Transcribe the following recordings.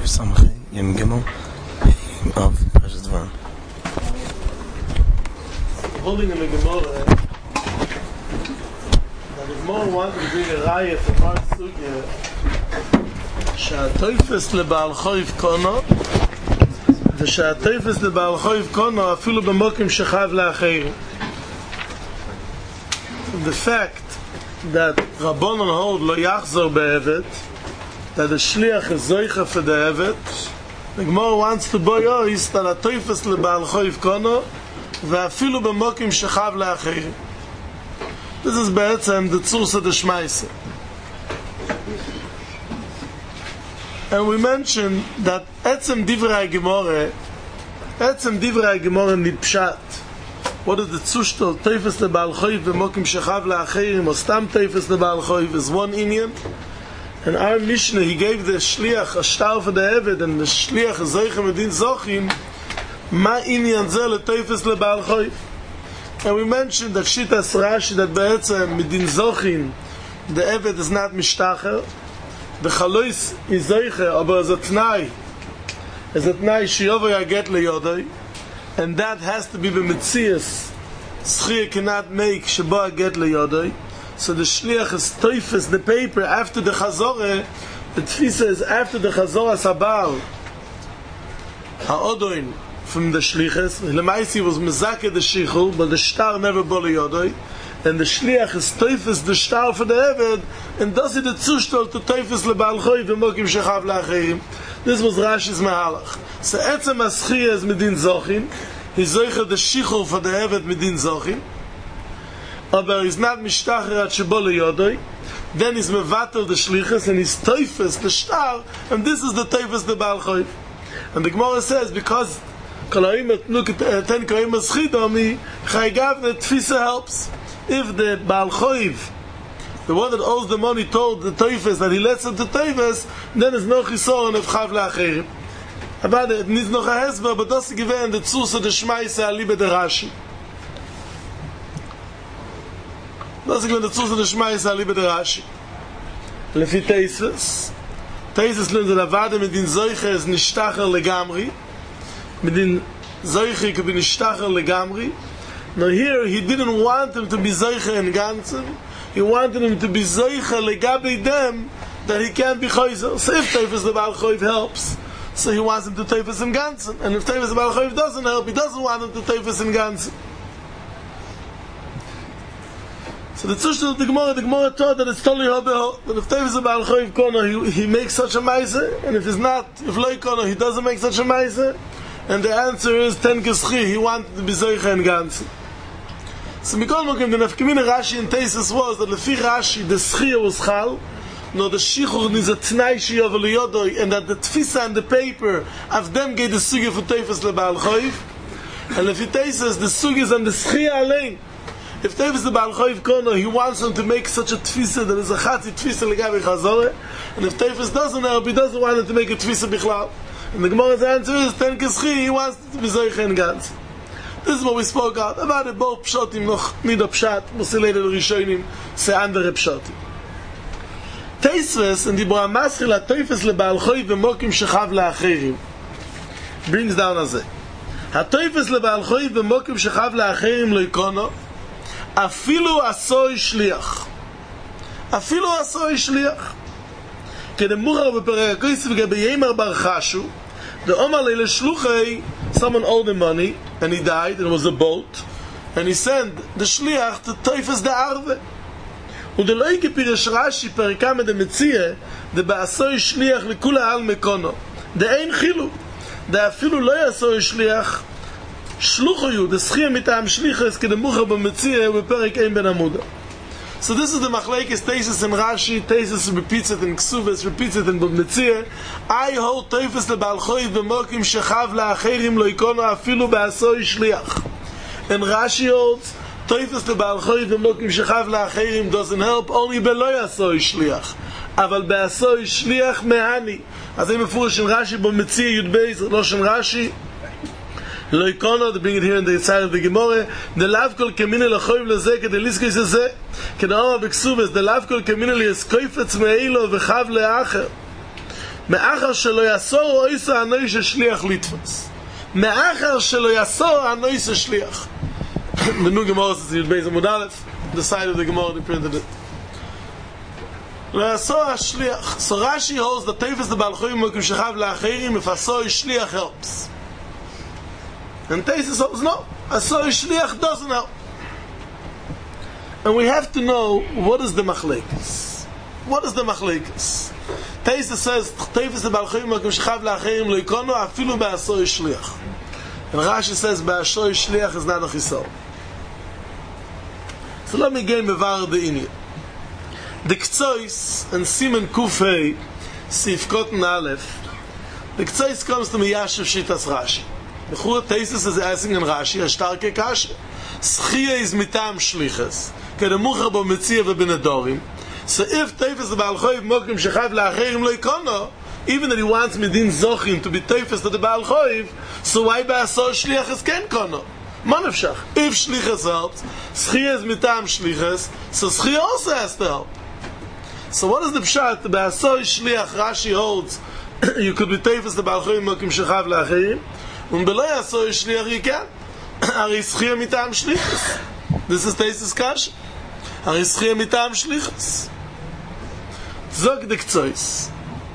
Samachay Yom Gimel of Parshas Dvarim. Holding in the Gemara, the Gemara wanted to bring a raya from our sugya שהטויפס לבעל חויב קונו ושהטויפס לבעל חויב קונו אפילו במוקים שחייב לאחרים. The fact that Rabbanon hold lo yachzor be'evet, that the shliach is zoicha for the evet, the Gemara wants to boy ois that הטויפס לבעל חויב קונו ואפילו במוקים שחייב לאחרים. This is בעצם the tzursa d'shmaisa. And we mentioned that etzem divrei Gemara nit pshat. What is the tzushtel teifes lebal choiv v'mokim shechav la'acherim or stam teifes lebal choiv is one inyan. And our Mishnah, he gave the shliach a shtar for the eved and the shliach a zoichem medin zochim ma inyan zeh le teifes lebal choiv. And we mentioned that shitas Rashi that be'etzem medin zochim the eved is not mishtacher. The chalois is zoiche, aber as a tnai shiyovo yaget leyodoi, and that has to be b'metzias. Schia cannot make sheba get leyodoi. So the shliach is toifes the paper after the chazore. The tfisa is after the chazore sabal ha'odoin from the shliches. Lemaisi was mezake the shichul, but the shtar never bo leyodoi. And the shliach is toifes the shtar for the eved, and does it the zushtel to toifes lebal choy v'mokim shechav la'acherim. This was Rashi's mahalach. So etzem aschiyah is medin zochin. He's zoicha the shichul for the eved medin zochin. Aber he's not mishtacher at shebo leyodoi. Then he's mevatel the shlichus, and he's toifes the shtar, and this is the toifes the bal choy. And the Gemara says, because kolaim look at ten kolaim aschidomi chaygav the tfisa helps. If the Baal Choiv, the one that owes the money, told the Teifes that he lets him to Teifes, then there's no Chisoron of Chav La'acherim. About it needs no Chahesber, but that's given the Tzursa de Shmaisa Alibe de Rashi. That's given the Tzursa de Shmaisa Alibe de Rashi. Lefi Teifes lernt der Avade mit den Zoiche is nishtacher legamri. Mit den Zoiche ke bin nishtacher legamri. Now here, he didn't want him to be Zoicha in Ganzen. He wanted him to be Zoicha legabe them that he can't be Choizer. So if Teifes the Baal Choiv helps, so he wants him to Teifes in Ganzen. And if Teifes the Baal Choiv doesn't help, he doesn't want him to Teifes in Ganzen. So the Tzushtel of the Gemara taught that it's totally hobeho, that if Teifes the Baal Choiv kono, he makes such a meiser, and if Loi kono, he doesn't make such a meiser. And the answer is ten keschi, he wanted to be Zoicha in Ganzen. So Mikol Mokim, the Nefkemina Rashi and Teisus was that Lefi Rashi, the Schia was Chal, no the Shichur is a Tnai Shiyav Liyodoi, and that the Tfisa and the paper of them gave the Sugya for Teifes LeBaal Choiv, and Lefi Teisus, the Sugyas and the Schia Alein. If Teifes LeBaal Choiv Kono, he wants them to make such a Tfisa, that is a Chatzi Tfisa Legabi Chazore, and if Teifes doesn't help, he doesn't want them to make a Tfisa Bichlal. And the Gemara's answer is, Ten Keschi, he wants to be Zoicha in Gans. This is what we spoke about it. Both pshatim noch nid a pshat, musilei the rishonim se andere pshatim. Teisves and the Boamaschil a toifes lebal choy v'mokim shechav la'acherim brings down as it. Ha toifes lebal choy v'mokim shechav la'acherim lo ikono afilu asoi shliach. Kedemuchar v'perek koisiv gebe yemer bar chashu the Omar leile shluchei, someone owed him money, and he died, and it was a boat, and he sent the shliach to Teifes the Arve. Und the loike pirish Rashi perikam de metzia, the ba'asoi shliach lekula al mekono. The ein chilu. The afilu lo yasoi shliach, shluchoyu, the schia mitam shlichas, kedemucha b'metzia, beperik ein ben amuda. So this is the machlekes Teisus and Rashi. Teisus repeats it in Ksuvas, repeats it in Metzia. I hold Teifes lebal choiv b'mokim shechav la'acherim lo ikono afilu ba'asoi shliach. And Rashi holds Teifes lebal choiv b'mokim shechav la'acherim doesn't help only beloy asoi shliach. Aval ba'asoi shliach me'ani. As I mefurish in Rashi b'Metzia Yud Beis, Loshen Rashi. Lo ikono, they bring it here in the side of the Gemara. The lav kol kemine lechoiv lezeh kedei liskei zeh. Kedama b'ksuvas, the lav kol kemine li es koifetz me'ilo v'chav le'acher. מאחר שלא יסור אויסו הנויס השליח לתפוס. מאחר שלא יסור הנויס השליח. The new Gemara says in Beis Amud Aleph, the side of the Gemara they printed it. לא יסור השליח. So Rashi holds that Teifes the Baal Choyim Mokim Shechav La'acherim if Asor Shliach helps. And Teifes holds no. Asor Shliach doesn't help. And we have to know what is the Machlekes. What is the Machlekes? Teifes says Teifes the Baal Choyim Mokim Shechav La'acherim Lo Yikono Afilu Ba'asor Shliach. And Rashi says Ba'asor Shliach is not a Chisor. So let me get mevar the inyan. The Ktsois and Simen Kufei Sif Kotten Aleph. The Ktsois comes to Miyashiv Shitas Rashi. The Chur Teisus is asking in Rashi a starke kashe. Schia is mitam shlichas. Kedemucha bo metzia v'benedorim. So if Teifes the Baal Choyim Mokim Shechav La'acherim Lo Yikono, even that he wants Medin Zochim to be Teifes to the Baal Choyim, so why Ba'asor Shliach is Ken Kono? Manavshach. If Shlichas helps, Schia is mitam shlichas, so Schia also has to help. So what is the pshat? The Ba'asor Shliach Rashi holds you could be Teifes the Baal Choyim Mokim Shechav La'acherim, and below Asor Shliach you can. Ari Schia mitam shlichas. This is Teisus Kash. Ari Schia mitam shlichas. Zog the Ktsois.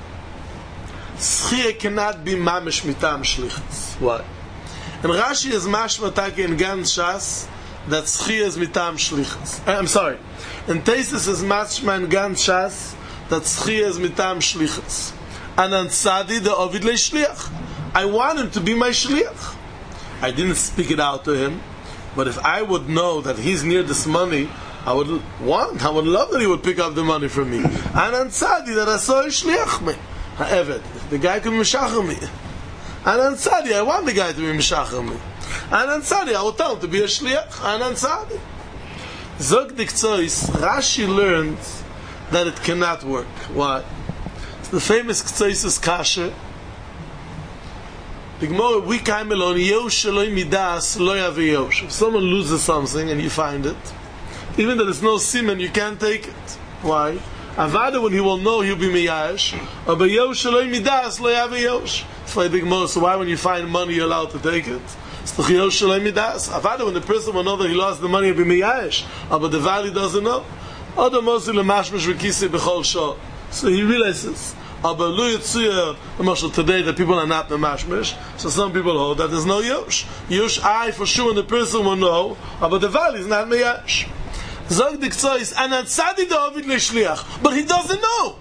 Schia cannot be mamish mitam shlichas. Why? And Rashi is mashmataki in Gan Shas that Schia is mitam shlichas. I'm sorry. And Teisus is mashma in Gan Shas that Schia is mitam shlichas. Anan Tzadi the Ovid le'shliach. I want him to be my shliach. I didn't speak it out to him, but if I would know that he's near this money, I would love that he would pick up the money from me. Anan Tzadi that I saw shliach me. Ha'eved. The guy could mishacher me. Anan Tzadi, I want the guy to be mishacher me. Anan Tzadi, I will tell him to be a shliach. Anan Tzadi. Zog the Ktsois, Rashi learned that it cannot work. Why? It's the famous Ktsois kasha. The Gemara, we came alone, Yosh Eloi Midas, Lo Yavi Yosh. If someone loses something and you find it, even though there's no siman, you can't take it. Why? Avada, when he will know, he'll be Miyash. Or by Yosh Eloi Midas, Lo Yavi Yosh. It's like the Gemara, so why when you find money, you're allowed to take it? It's the Yosh Eloi Midas. Avada, when the person will know that he lost the money, he'll be Miyash. But the valley doesn't know. Other Mosul Mashmash Rekisi Bechol Shah. So he realizes. Aber lo yitzuya, today that people are not the mashmish, so some people hold that there's no yosh. Yosh I for sure and the person will know, but the valley is not meyash. Zog the Ktsois, Anan Tzadi David le'shliach, but he doesn't know.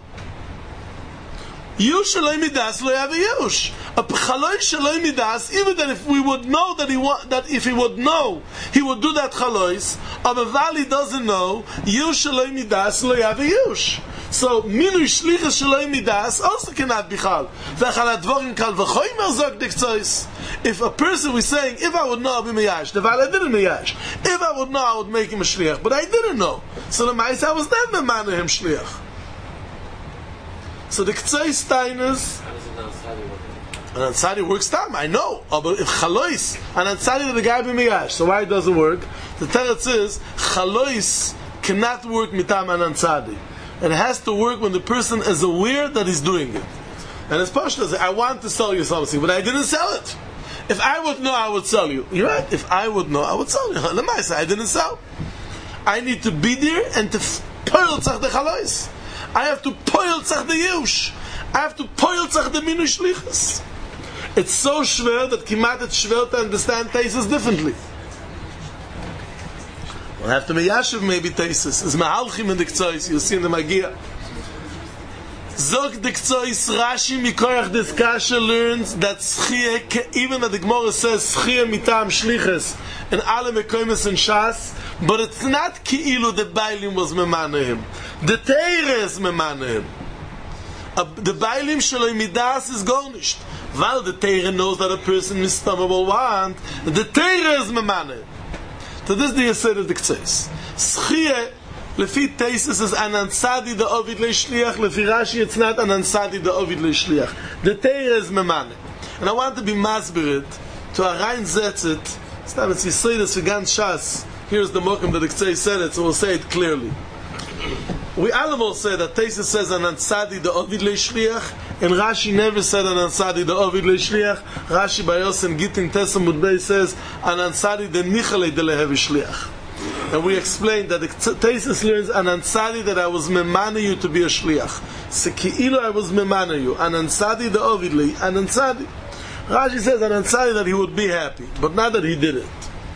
Yosh shaloi midas lo yav yosh. A chaloi shaloi midas, even that if we would know that if he would know, he would do that chalois, but valley doesn't know, yosh shaloi midas lo yav yosh. So, Minu Shlichas Shaloi Midas also cannot be Chal. V'echal advorim kal v'choymer zog the Ktsois. If a person was saying, if I would know, I'll be Miyash. The Valley didn't Miyash. If I would know, I would make him a Shliach. But I didn't know. So the Ma'is, I was never man him Shliach. So the Ktsois Steiners, Anan Tzadi works time, I know. But if Chalois, Anan Tzadi the guy be Miyash. So why it doesn't work? The teretz is, Chalois cannot work mitam Anan Tzadi. It has to work when the person is aware that he's doing it. And it's Pashto, I want to sell you something, but I didn't sell it. If I would know, I would sell you. You're right. If I would know, I would sell you. I didn't sell. I need to be there and to poil tzach the chalois. I have to poil tzach the yush. I have to poil tzach the minu shlichas. It's so schwer that kimat it's schwer to understand Teisus differently. We'll have to be Yashiv maybe Teisus. It's Mahalchim in the Ktsois. You'll see in the Magia. Zog the Ktsois Rashi Mikorach this Kasha learns that Schia, even that the Gemara says Schia mitam shliches and alle Mekoimes and Shas, but it's not Ki'ilu the Bailim was Memanahim. The Teire is Memanahim. The Bailim Shaloi Midas is garnished. While the Teire knows that a person Mistama will want, the Teire is Memanahim. So this is the Yesod of the Ktsois. Schia, lefi Teisus is Anan Tzadi the Ovid le'shliach. Lefi Rashi it's not Anan Tzadi the Ovid le'shliach. The Teire is Memane. And I want to be masbirit, to Arain Zetzit. Stam it's Yesodus for Gan Shas. Here's the Mokum that the Ktsois said it, so we'll say it clearly. We all say that Teisus says Anan Tzadi the Ovid le'shliach, And Rashi never said an Ansadi the Ovid leishliach. Rashi by Yosem Gittin Tesam Mudbei says an Ansadi the Nichale de lehevi shliach. And we explained that the Taisus learns an Ansadi that I was memana you to be a shliach. Seki'ilo I was memana you. An Ansadi the Ovid le an Ansadi. Rashi says an Ansadi that he would be happy, but not that he did it.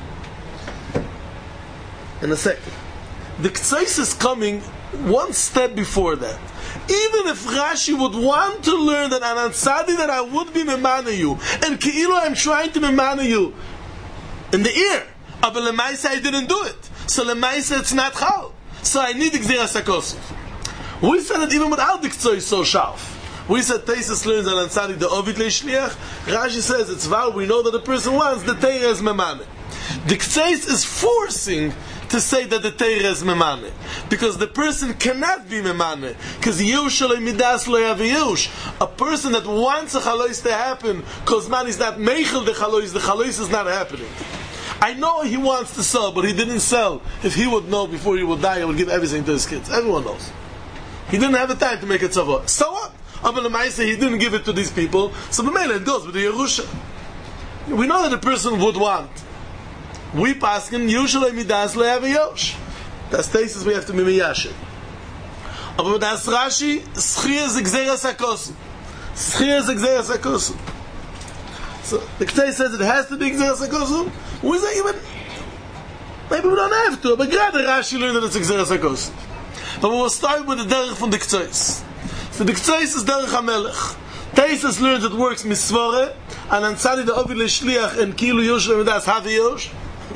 In a second, the Ktsais is coming one step before that. Even if Rashi would want to learn that an Ansadi that I would be memana you, and Ki'ilu I'm trying to memana you in the ear, but Lemaisa I didn't do it. So Lemaisa it's not Chal. So I need Gzeras HaKosov. We said that even without the Ktsoi so sharp. We said Taisus learns an Ansadi the Ovid leishliach. Rashi says it's Val, we know that the person wants the Teira is memane. The Ktsais is forcing to say that the Teira is memane, because the person cannot be memane, because Yushalei midas lo yav. A person that wants a chalois to happen, because man is not meichel the chalois is not happening. I know he wants to sell, but he didn't sell. If he would know before he would die, he would give everything to his kids. Everyone knows. He didn't have the time to make a tzavah. So what? Abel Lemaisa, he didn't give it to these people, so B'meila it goes with the Yerusha. We know that the person would want. We paskin usually midas le'aviyosh. That's Taisus we have to be miyashin. But that's Rashi, schia is gzeras hakosu. Schia is gzeras hakosu. So the Ktei says it has to be gzeras hakosu. We say even maybe we don't have to, but rather Rashi learned that it's gzeras hakosu. But we will start with the derech from the Ktei. So the Ktei is derech hamelech. Taisus learns it works misvore, and Ansadi the Ovid leishliach and Kilu Yoshua midas haviyosh.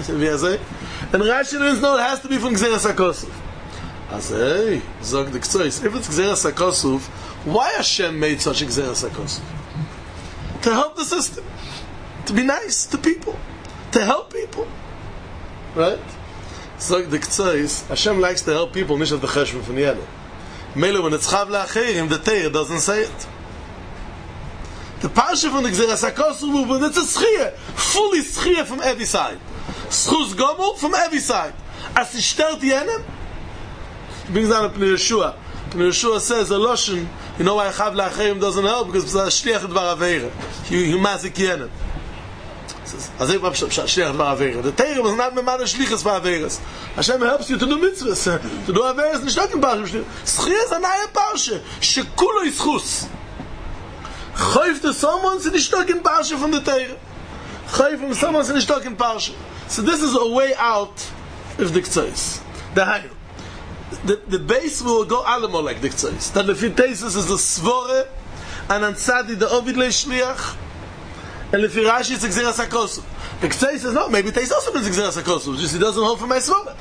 And Rashi learns, no, it has to be from Gzeras HaKosov. I say, hey, Zog the Ktsois, if it's Gzeras HaKosov, why Hashem made such a Gzeras HaKosov? To help the system, to be nice to people, to help people, right? Zog the Ktsois, Hashem likes to help people, nicht of the Cheshvan from Yedel. Mele, when it's Chav La'achirim, the Teir doesn't say it. The Parsha from the Gzeras HaKosov movement, it's a schia, fully schia from every side. Schus Gomel from every side. As he stellt jenem, he brings down a Pnei Yeshua. Pnei Yeshua says, a Loshen, you know why Chav La'achirim doesn't help? Because it's a Shliach Dvar Aveira. He mazik jenem. As if Shliach Dvar Aveira. The Teire was not memana Shlichas Dvar Aveiras. Hashem helps you to do mitzvahs, to do Aveiras, nicht in Parsha. Schia is a naya Parsha. Shekulo is Schus. Chayv to someone, so nicht in Parsha from the Teire. Chayv from someone, so nicht in Parsha. So this is a way out of the Ktsois. The base will go alamo like the Ktsois. That the Taisus is the Svore, and Ansadi the Ovid leishliach, and the Rashi is Gzeras HaKosov. The Ktsois says, no, maybe Taisus also means Gzeras HaKosov, just he doesn't hold for my Svore.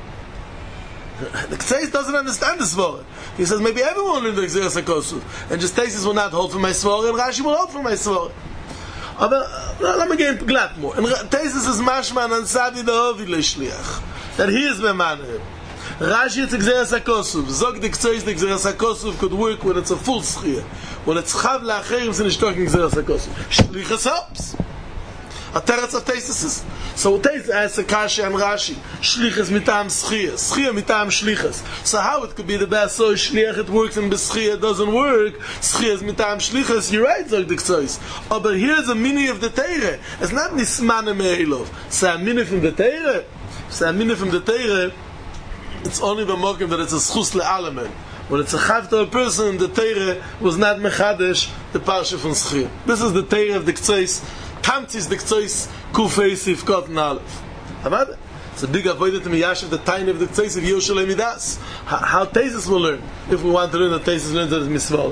The Ktsois doesn't understand the Svore. He says, maybe everyone will learn the Gzeras HaKosov, and just Taisus will not hold for my Svore, and Rashi will hold for my Svore. Aber let me get glatt more. And Taisus is mashman and Sadi the Ovid leishliach, that he is memana. Rashi it's Gzeras HaKosov. Zog the Ktsois the Gzeras HaKosov could work when it's a full schia. When it's Chav La'achirim, so nicht talking Gzeras HaKosov. Shlichus helps. A teretz of Taisus is. So Taisus asks a Kashi and Rashi. Shlichus mitam schia. Schia mitam shlichus. So how it could be the best? So shliach it works and beschia it doesn't work. Schia is mitam shlichus. You're right, Zog the Ktsois. Oh, but here's a mini of the Teire. It's not nismane me'elov. So a mini from the Teire. So a mini from the Teire. It's only the mokim that it's a schus le'alamen. When it's a chav to a person, the Teire was not mechadesh, the parsha from schia. This is the Teire of the Ktsois. Tamtzis the Ktsois, Kufei Sifkot and Aleph. Hamad? It's a big avoided to Miyashiv, the tiny of the Ktsois of Yoshua Midas. How Taisus will learn, if we want to learn that Taisus learns that it's Misvah.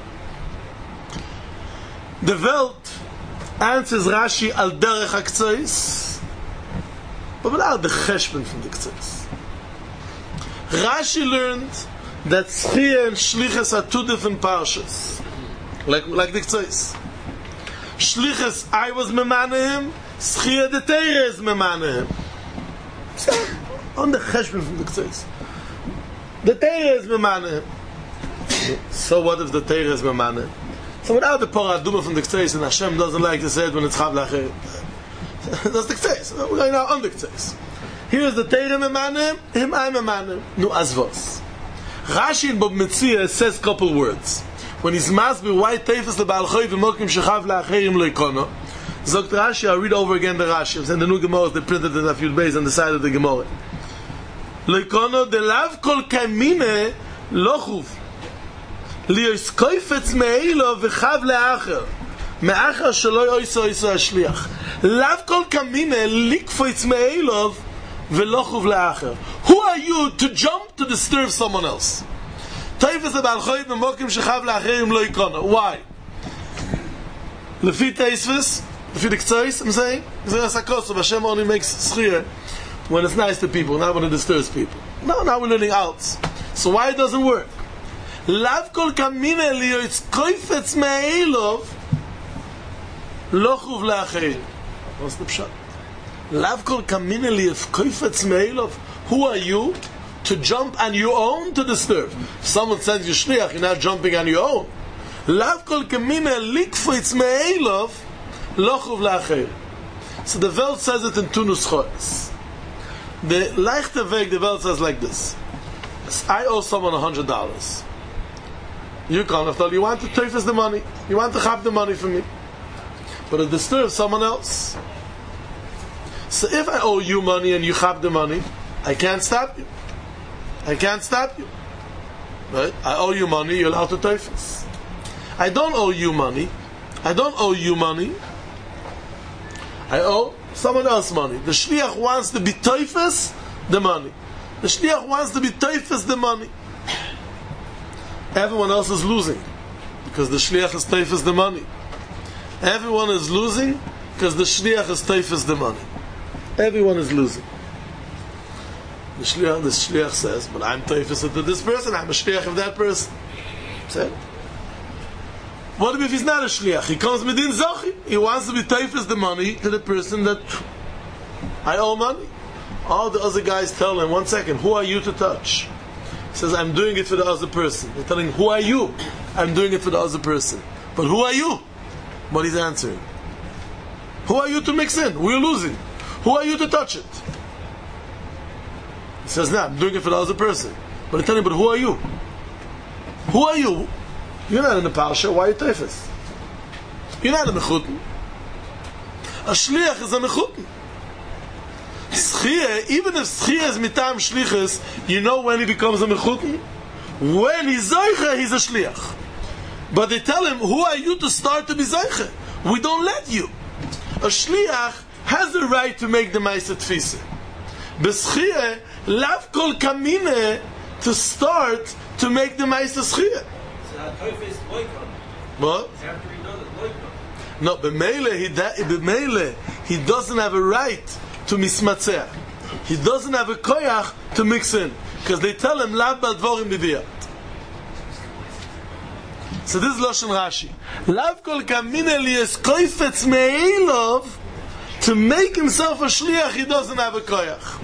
The Welt answers Rashi al derech HaKtsois, but without the cheshbon from the Ktsois. Rashi learned that Schia and Shlichus are two different parshas, like the Ktsois. Shlichus, I was memana him. Schia, the Teire is memana him. So, on the cheshbon from the Ktsois, the Teire is memana him. So what if the Teire is memana him? So without the Paraduma from the Ktsois, and Hashem doesn't like to say it when it's Chav La'achirim. That's the Ktsois. We're going now on the Ktsois. Here's the Teire memanim, him I memanim. Nu azvos. Rashi in Bob Metzia says couple words. when he's masbir why teifes the Baal Choiv v'mokim shechav la'acherim lo'ikono. Zogt Rashi, I'll read over again the Rashi. And the new Gemara, they printed it a few days on the side of the Gemara. Lo'ikono de lav kol kamine lochuv li'os koifetz me'elo v'chav la'acher me'acher shelo yoiso hashliach. Lav kol kamine likfoitz me'elo v'lochuv la'acher. Who are you to jump to disturb someone else? Teifes the Baal Choiv v'mokim shechav la'acherim lo'ikono. Why? Lefi teisves, lefi the k'tzois, I'm saying, Hashem only makes schir when it's nice to people, not when it disturbs people. No, now we're learning out. So why it doesn't work? Lav kol kamine li'os koifetz me'elov lochuv la'acherim. What's the pshat? Lav kol kamine li'os koifetz me'elov. Who are you to jump on your own to disturb? If someone sends you shliach, you're not jumping on your own. Lav kol kamine likfoitz me'elov lochuv la'acher. So the Welt says it in two nuschos. The leichte weg, the Welt says like this: I owe someone $100. You come and you want to teifes the money, you want to have the money from me, but it disturbs someone else. So if I owe you money and you have the money, I can't stop you. I can't stop you. Right? I owe you money, you're allowed to teifes. I don't owe you money. I don't owe you money. I owe someone else money. The shliach wants to be teifes the money. The shliach wants to be teifes the money. Everyone else is losing because the shliach is teifes the money. Everyone is losing because the shliach is teifes the money. Everyone is losing. The shliach says, but I'm teifes to this person, I'm a shliach of that person. Say, what if he's not a shliach? He comes midin zochi. He wants to be teifes the money to the person that I owe money. All the other guys tell him, 1 second, who are you to touch? He says, I'm doing it for the other person. They're telling him, who are you? I'm doing it for the other person. But who are you? But he's answering, who are you to mix in? We're losing. Who are you to touch it? He says, no, I'm doing it for the other person. But I tell him, but who are you? Who are you? You're not in the parsha, why are you teifes? You're not a mechutin. A shliach is a mechutin. Schia, even if schia is mitam shlichus, you know when he becomes a mechutin? When he's zoiche, he's a shliach. But they tell him, who are you to start to be zoiche? We don't let you. A shliach has the right to make the ma'aseh tfisa. Beschia, lav kol kamine to start to make the ma'aseh schia. What? No, b'meile he doesn't have a right to mismatzeh. He doesn't have a koyach to mix in because they tell him lav b'advorim b'diyat. So this is Lashon Rashi. Lav kol kamine liyes koifetz me'elov to make himself a shliach. He doesn't have a koyach.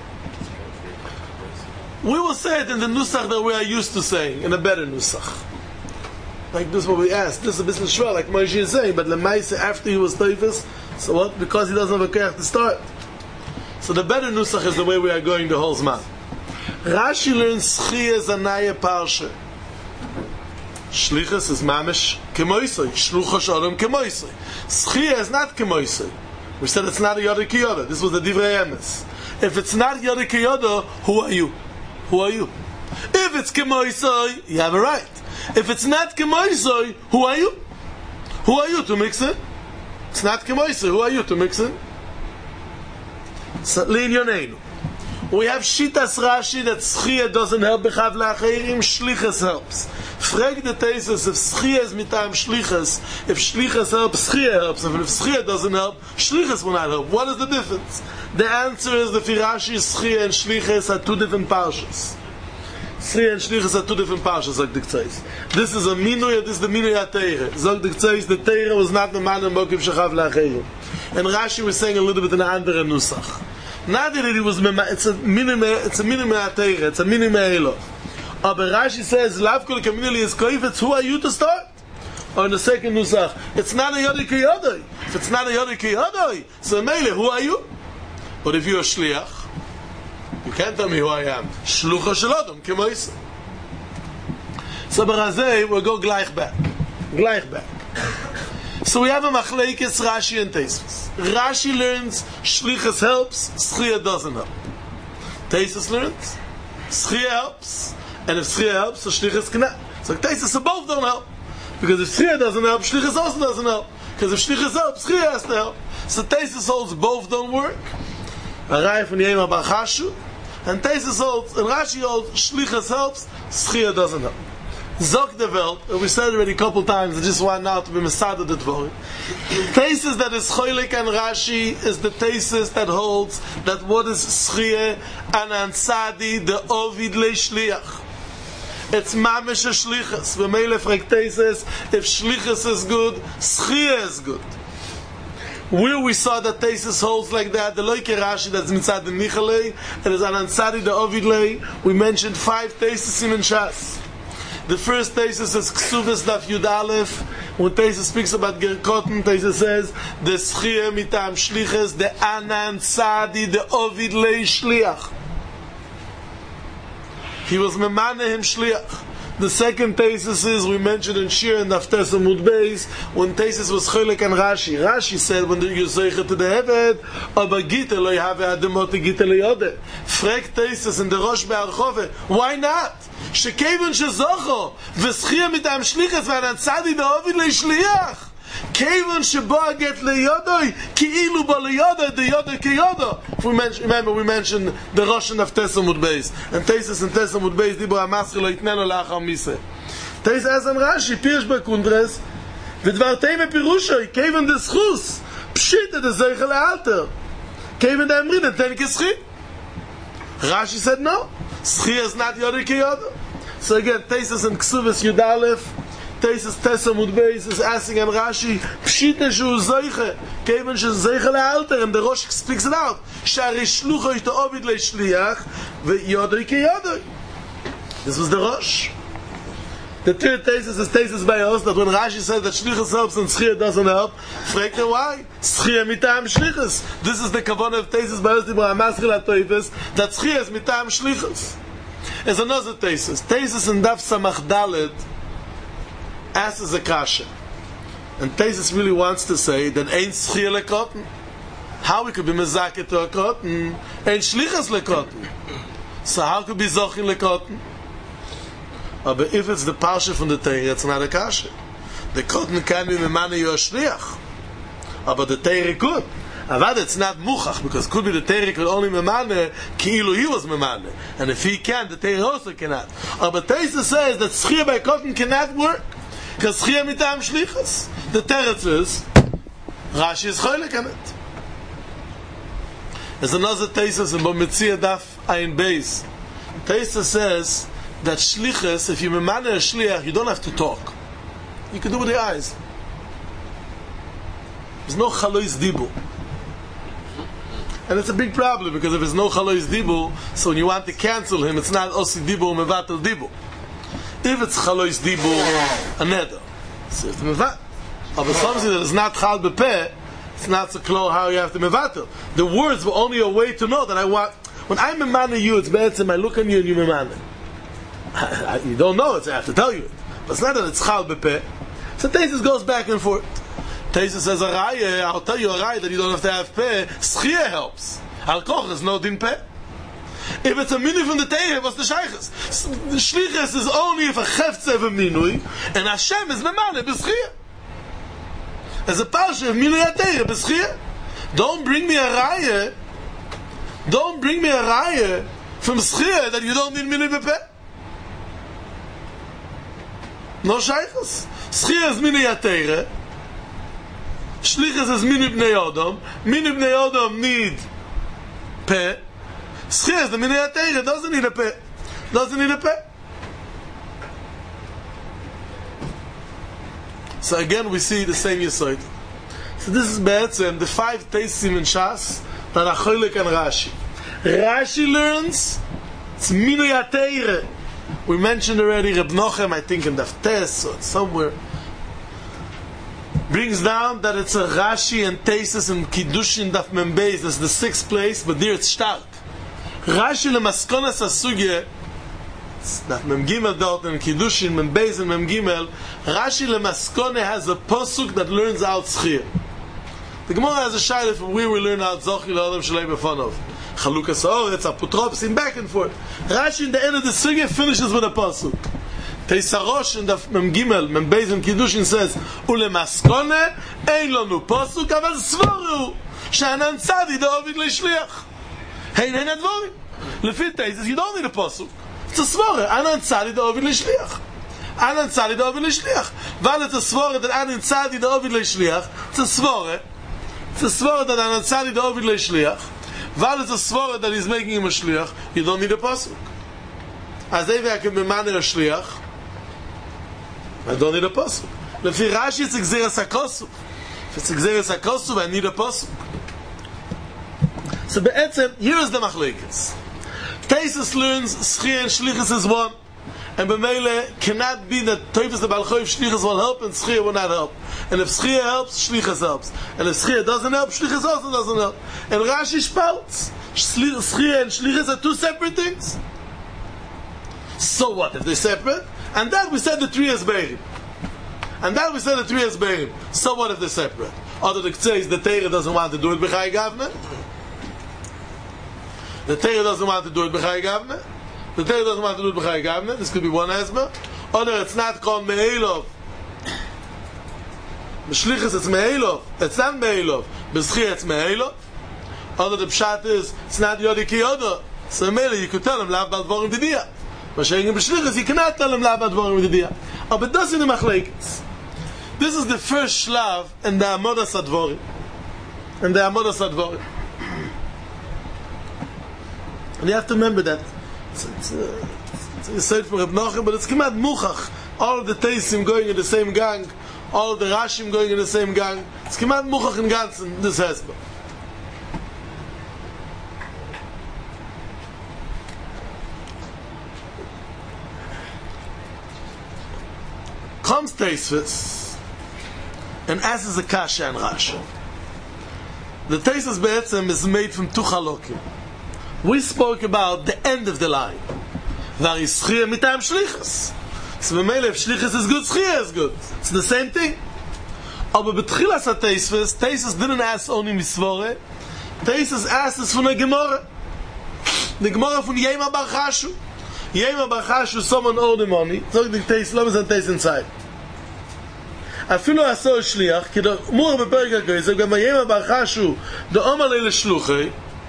We will say it in the nusach that we are used to saying, in a better nusach. Like this is what we asked. This is a bit shver, like Moshe is saying, but Lemaise after he was teifes, so what? Because he doesn't have a koyach to start. So the better nusach is the way we are going the whole zman. Rashi learns schia is a naya parsha. Shlichus is mamish kemoisoi. Shlucha shalom kemoisoi. Schia is not kemoisoi. We said it's not a yoda kiyoda. This was the divrei emes. If it's not yoda kiyoda, who are you? Who are you? If it's kemoisoi, you have a right. If it's not kemoisoi, who are you? Who are you to mix in? It's not kemoisoi. Who are you to mix in? We have Shitas Rashi that Schia doesn't help Bechav La'acherim, Shlichus helps. Frag the thesis if Schia is mitam Shlichus, if Shlichus helps, Schia helps. If Schia doesn't help, Shlichus will not help. What is the difference? The answer is the Rashi, Schia and Shlichus are two different parshas. Schia and Shlichus are two different parshas, like the Ktseis. This is a Minui, this is the Minui HaTeire. Zog the Ktseis, the Teire was not the man in Mokim Shechav La'acherim. And Rashi was saying a little bit in the andere Nusach. Not that it was it's a minimum atayre, it's a minimum elo. But Rashi says, "Lav kol kamili is koifetz." Who are you to start? Or in the second nusach, it's not a yodi kiyodoi. If it's not a yodi kiyodoi, so meile, who are you? But if you're a shliach, you can't tell me who I am. Shlucha shalodom kemoisa. So Barazay, we'll go gleich back. So we have a Machlekes Rashi and Taisus. Rashi learns Shlichus helps, Schia doesn't help. Taisus learns Schia helps, and if Schia helps, so Shlichus cannot. So Taisus both don't help. Because if Schia doesn't help, Shlichus also doesn't help. Because if Shlichus helps, Schia has to help. So Taisus holds both don't work. Arai from Yema Bar Chashu, and Taisus holds, and Rashi holds Shlichus helps, Schia doesn't help. Zok the Welt, we said already a couple times, I just want now to be Masada the Dvorim. Thesis that is Cholik and Rashi is the thesis that holds that what is Schia and Ansadi, the Ovid Le Shliach. It's Mamish a Shlichus. V'meile fragt thesis, if Shlichus is good, Schia is good. Where we saw that thesis holds like that, the Loike Rashi that's Mitzad the Nichalei, and is an Ansadi, the Ovid Le, we mentioned 5 thesis in Shas. The first thesis is Ksuvas Daf Yud Aleph. When thesis speaks about Gerkotten, thesis says the Schia mitam Shliches, the Anan Sadi, the Ovid Lei Shliach. He was Memane him Shliach. The second thesis is, we mentioned in Shir and Daf Amud Beis, when thesis was Cholek and Rashi. Rashi said, when you say to the Eved, aber Gita lo yahave ademot Gita lo yode. Frag thesis in the Rosh Be'archove. Why not? שכיוון שזוכו ושחייה מטעם שליחס וענן צדי דאוביד לשליח כיוון שבו הגט ליודוי כאילו בו ליודוי דיודוי כיודו. Remember we mentioned the Rosh of Tesamud Beis, and Tesis and Tesamud Beis דיבור המסחי לא יתנה לו לאחר מיסה. Tesis אזן רש"י פירש בקונדרס ודברתי מפירושוי כיוון דסחוס פשיטה דזייכה לאלתר כיוון דאמרין נתן כסחי. Rashi said no, Schia is not Yoder Kiyoda. So again, Tesis and Ksuvas Yud Aleph, Tesis Tesamud Beis is asking him Rashi, Pshita Shu Zoiche, Kevin Shu Zoiche Le'alter, and the Rosh speaks it out. Shari Shlucho Yito Ovid Le'shliach, Yoder Kiyoda. This was the Rosh. The third thesis is thesis by us, that when Rashi says that Shlichus helps and Schia doesn't help, fragt him why? Schia mitam Shlichus. This is the kavanah of thesis by us, that Schia is mitam Shlichus. There's another thesis. Thesis in Daf Samach Dalet asks a kasha. And thesis really wants to say that ain't Schia lekotten. How we could be mezaket to a kotten? Ain't Shlichus lekotten. So how could be Zochin lekotten? But if it's the Parsha from the Torah, it's not a Kasha. The Kotten can be Memane Yor Shliach. But the Torah could. But it's not Muchach, because could be the Torah could only Memane, Ki'ilu he was Memane. And if he can, the Torah also cannot. But Teisa says that Schia by Kotten cannot work, because Schia mitam Shlichas. The Teretz is, Rashi is Choylek on it. There's another Teisa in Bometzia Daf Ayin Beis. Teisa says, that shlichus, if you memane a shliach, you don't have to talk. You can do with the eyes. There's no chalois dibu. And it's a big problem, because if there's no chalois dibu, so when you want to cancel him, it's not osi dibu, mevatel dibu. If it's chalois dibu, a neder. So you have to mevatel. But something that is not chal bepeh, it's not so close how you have to mevatel. The words were only a way to know that I want, when I memane you, it's better I look on you and you memane. You don't know it, so I have to tell you it. But it's not that it's chal bepeh. So Tesis goes back and forth. Tesis says a raya, I'll tell you a raya that you don't have to have peh. Schia helps. Al koch is no din peh. If it's a minui from the Torah, what's the shaychus? The shlichus is only if a cheftze of a minui, and Hashem is memane b'schia. As a parsha of minui ha-Torah b'schia. Don't bring me a raya from schia that you don't need minui bepeh. No shaychus. Schia is minui ha-Torah. Shlichus is minui bnei Odom. Minui bnei Odom need peh. Schia is the minui ha-Torah. Doesn't need a peh. So again we see the same yesod. So this is be'etzem the 5 teisim in Shas that are Choylek and Rashi. Rashi learns it's minui ha-Torah. We mentioned already Reb Nochem, I think in Daf Tes or somewhere, brings down that it's a Rashi and Tesis and Kiddushin Daf Membeis. That's the 6th place, but there it's stark. Rashi lemaskonas asugye that Mem Gimel dort in Kiddushin, Mem Beis and Mem Gimel, Rashi Lemaskone has a posuk that learns out Schir. The Gemara has a shaila from where we learn out Zochi L'Adam Shalei Befonov. Chalukas Haaretz, Apotropos, in back and forth. Rashi in the end of the Sugya finishes with a pasuk. Teisarosh in the Mem Gimel, Mem Beis and Kiddushin says, Ulemaskone, ein lanu pasuk, aval svaru, she'anan tzadi da'ovid le'shliach. Hein advorim. Lefit Teisus, you don't need a pasuk. It's a svara. Anan tzadi da'ovid le'shliach. Anan tzadi da'ovid le'shliach. While it's a svara that Anan tzadi da'ovid le'shliach, it's a svara. It's a svara that Anan tzadi da'ovid le'shliach. While it's a svara that he's making him a shliach, you don't need a pasuk. As if I can be manner a shliach, I don't need a pasuk. Lefi Rashi, it's exeres hakosuv. If it's exeres hakosuv, I need a pasuk. So be'etzem, here is the machlekes. Teisus learns Schir and Shlichus is one, and B'meile cannot be that Teufus the Baal Choiv Shlichus will help and Schir will not help. And if Schir helps, Shlichus helps. And if Schir doesn't help, Shlichus also doesn't help. And Rashi spouts Schir and Shlichus are two separate things. So what if they're separate? And that we said the three is Beirim. So what if they're separate? Other the says the Torah doesn't want to do it B'chai Gavne. The Torah doesn't want to do it B'chai Gavne. This could be one asma. Or it's not called Me'elov. B'shlichus it's Me'elov. It's not Me'elov. B'schir it's Me'elov. Or the pshat is, it's not Yodi Ki Yoda. So Me'elov, you could tell him, Lav Bal Dvorim Didiya. But saying in B'shlichus, you cannot tell him, Lav Bal Dvorim Didiya. But that's in the Machlekes. This is the first shlav in the Amodas Advorim. And you have to remember that it's said for Reb Nachum, but it's Kemat Muchach. All of the Teisim going in the same gang, all of the Rashim going in the same gang. It's Kemat Muchach in Ganzen, this Hesba. Comes Teisvis and asks a Kasha and Rashi. The Teisvis Be'etzem is made from two Chalokim. We spoke about the end of the line. Var is Schir mitam Shlichus. So B'meile, if Shlichus is good, Schir is good. It's the same thing. Aber betchilas ha-Teisvis, Teisvis didn't ask only Misvore. Teisvis asked us from a Gemara. The Gemara from Yema Bar Chashu. Yema Bar Chashu, someone owed him money. So the Teisvis, let me say Teisvis inside. אפילו עשו שליח, כי מורה בפרק הכסף, גם הימה בר חשו, דאמר לי לשלוחי,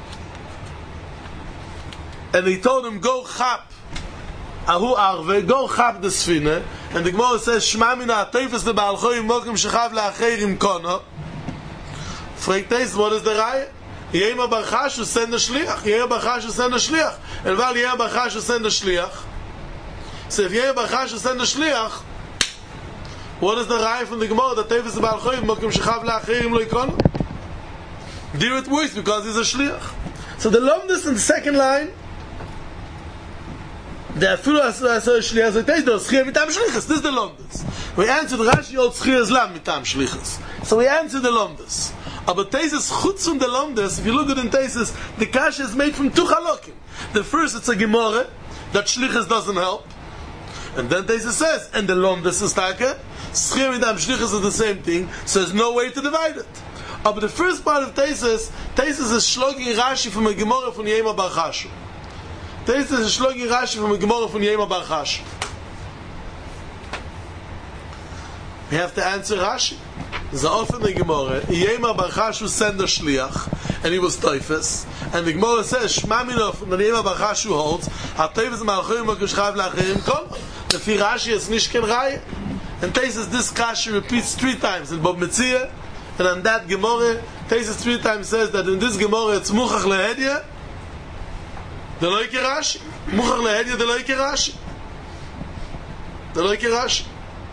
and he told him, go chap, ahu arve, go chap the sfina, and the Gemara says, shma mina teifes de Baal Choiv mokim shechav le'acherim kono. Fragt Teis, what is the raya? Yema bar Chashu send the shliach, and while Yema bar Chashu send the shliach, so if Yema bar Chashu send the shliach, what is the raya from the Gemara that Teifes Baal Choiv mokim shechav le'acherim lo yikono? There it works because he's a shliach. So the lomdus in the second line, the afilu asar shliach zoyteis do schir mitam shlichus. This is the lomdus. We answered Rashi old schir is lam mitam shlichus. So we answered the lomdus. But Tesis chutz from the lomdus. If you look at in Tesis, the kasha is made from two chalokim. The first it's a gemara that shlichus doesn't help, and then Tesis says, and the lomdus is taka. Schir mitam shlichus is the same thing, so there's no way to divide it. But the first part of Tesis is shlogging Rashi from a Gemara from Yema Bar Chashu. Tesis is shlogging Rashi from a Gemara from Yema Bar Chashu. We have to answer Rashi. There's often the Gemara, Yema Bar Chashu sent a shliach, and he was Teifes, and the Gemara says, Shma Minov, and Yema Bar Chashu holds, Ha-Teifes Malchoim HaKushchav L'Acherim Kol, the Fi Rashi is Nishken Raya. And Tesis, this Kashi repeats 3 times in Bob Metzia. And on that Gemara, Tesis 3 times says that in this Gemara it's Muchach Lehedya, the Loike Rashi. Muchach Lehedya, the Loike Rashi. The Loike Rashi.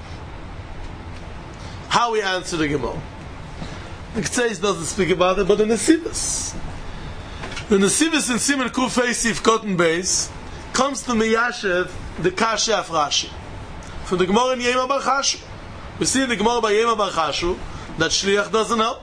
How we answer the Gemara? The Ktseis doesn't speak about it, but the Nesivus. The Nesivus in Siman Kuf Eisif Cotton Base comes to Miyashev, the Kasha of Rashi. From the Gemara in Yema Bar Chashu. We see in the Gemara by Yema Bar Chashu that shliach doesn't help.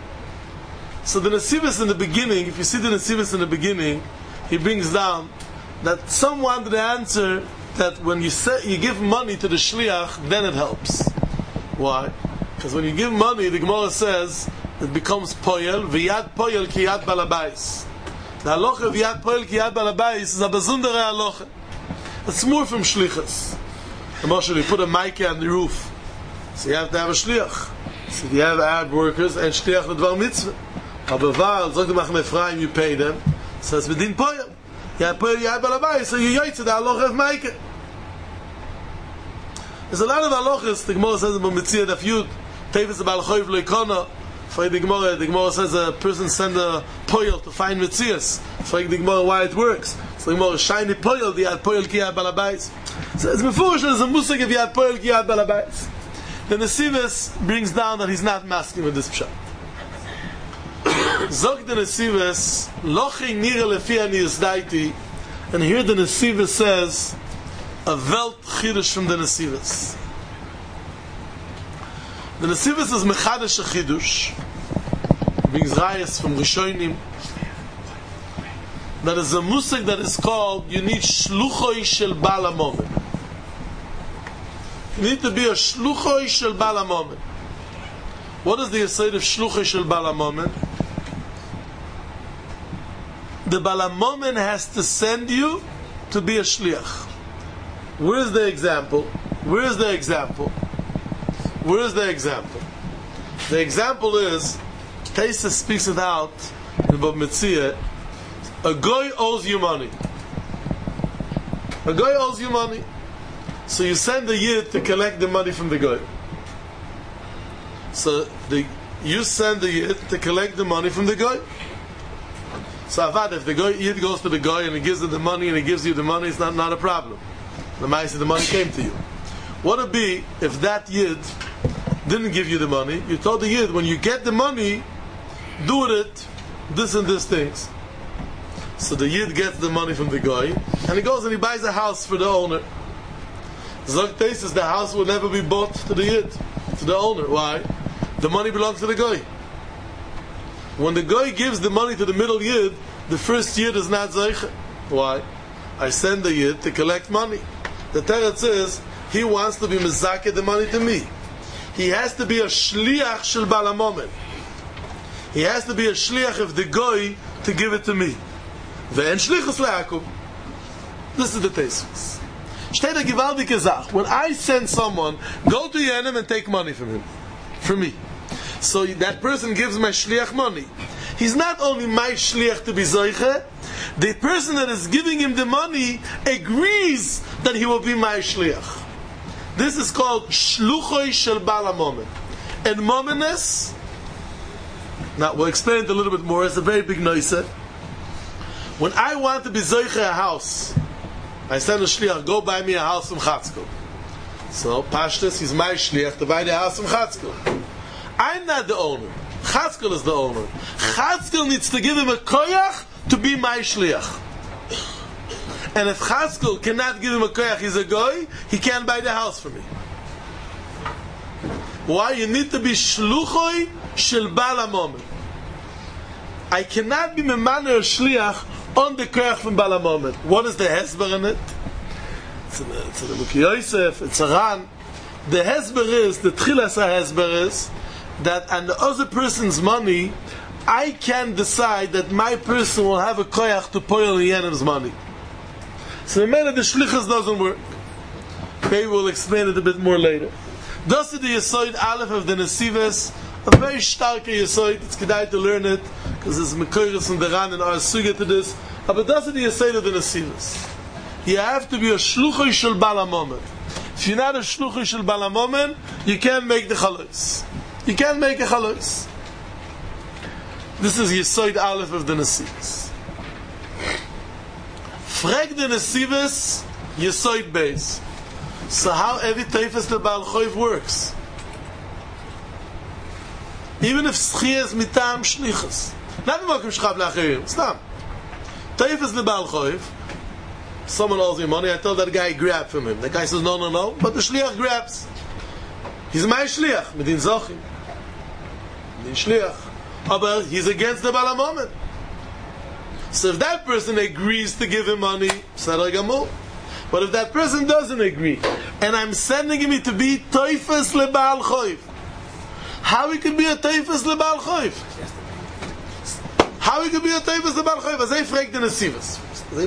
So the Nesivus in the beginning, if you see the Nesivus in the beginning, he brings down that someone did answer that when you give money to the shliach, then it helps. Why? Because when you give money, the Gemara says it becomes poyel, v'yad poyel ki yad balabais. The halacha v'yad poyel ki yad balabais is a bezundere halacha. It's more from shlichus. The Moshe, you put a mic on the roof, so you have to have a shliach. So you have Arab workers and shliach l'dvar mitzvah. Aber weil, sagt der Machne Ephraim, you pay them, so it's within poyel. You have poyel yad balabais, so you yaitze the halacha of mic. There's a lot of halachas. The Gemara says about Mitzvah Daf Yud, Tevis Bal Choiv Leikona. For the Gemara says a person send a poyel to find Mitzias. For the Gemara why it works. So the Gemara shiny poyel, the yad poyel ki yad balabais. So it's before there's a musik of yad poyel ki yad balabais. Then the Nesivos brings down that he's not masking with this pshat. Zog the Nesivos, Lochi nira lefi ani yisdaiti, and here the Nesivos says a Welt Chidush from the Nesivos. The Nesivos is Mechadash a Chidush. Brings Rayas from Rishonim. That is a musik that is called, you need Shluchoi Shel Bala Moment. You need to be a Shluchoi Shel Bala Moment. What is the aside of Shluchoi Shel Bala Moment? The Bala Moment has to send you to be a Shliach. Where's the example? Where's the example? Where's the example? The example is, Taisa speaks it out in Bab Metzia, a guy owes you money. A guy owes you money. So you send the yid to collect the money from the guy. So you send the yid to collect the money from the guy. So Avad, if the yid goes to the guy and he gives him the money and he gives you the money, it's not a problem. The Ma'aseh, the money came to you. What would be if that Yid didn't give you the money? You told the Yid, when you get the money, do it this and this things. So the Yid gets the money from the guy, and he goes and he buys a house for the owner. Zog Teisus, the house will never be bought to the Yid, to the owner. Why? The money belongs to the guy. When the guy gives the money to the middle Yid, the first Yid is not Zeicha. Why? I send the Yid to collect money. The Teretz says he wants to be mezakeh the money to me. He has to be a shliach shel Bala Moment. He has to be a shliach of the goy to give it to me. Ve'en shlichus le'akum. This is the Tesis. Steht a gewaltige Sach. When I send someone, go to Yenim and take money from him, from me. So that person gives my shliach money. He's not only my shliach to be zoiche, the person that is giving him the money agrees that he will be my shliach. This is called shluchoi shel bala moment. And momeness, now we'll explain it a little bit more, it's a very big noise. When I want to be zoiche a house, I send a shliach, go buy me a house from Chatzkel. So Pashtus, he's my shliach to buy the house from Chatzkel. I'm not the owner. Chatzkel is the owner. Chatzkel needs to give him a koyach to be my shliach. And if Chatzkel cannot give him a koyach, he's a goy, he can't buy the house for me. Why? You need to be shluchoi shel bala moment. I cannot be memaner shliach on the koyach from bala moment. What is the hesber in it? It's in the Mukhi Yosef, it's a Ran. The hesber is, the tchilas hesber is, that on the other person's money, I can decide that my person will have a koyach to poil Yenim's money. So the man of the shlichus doesn't work. Maybe we'll explain it a bit more later. Thus is the Yesoid Aleph of the Nesivos, a very stark Yesoid. It's kedai to learn it, because there's Mekoiris and the Ran and our suga to this. But thus is the Yesoid of the Nesivos. You have to be a shluchoi shel bala moment. If you're not a shluchoi shel bala moment, you can't make the chalos. You can't make a chalos. This is Yesoid Aleph of the Nesivos. Frag the Nesivos, Yesoid Beis. So how every teifas the Baal Choiv works? Even if schia is mitam shlichus. Not the mokum shchab lacherim. Stam. Teifas the Baal Choiv. Someone owes me money. I tell that guy grab from him. The guy says no. But the shliach grabs. He's my shliach. Medin zochim. Medin shliach. But he's against the Baal moment. So if that person agrees to give him money, Sadar Gamur. But if that person doesn't agree, and I'm sending him to be Toifes LeBaal Choiv, how he could be a Toifes LeBaal Choiv? How he could be a Toifes LeBaal Choiv? As I fragt the Nesivas.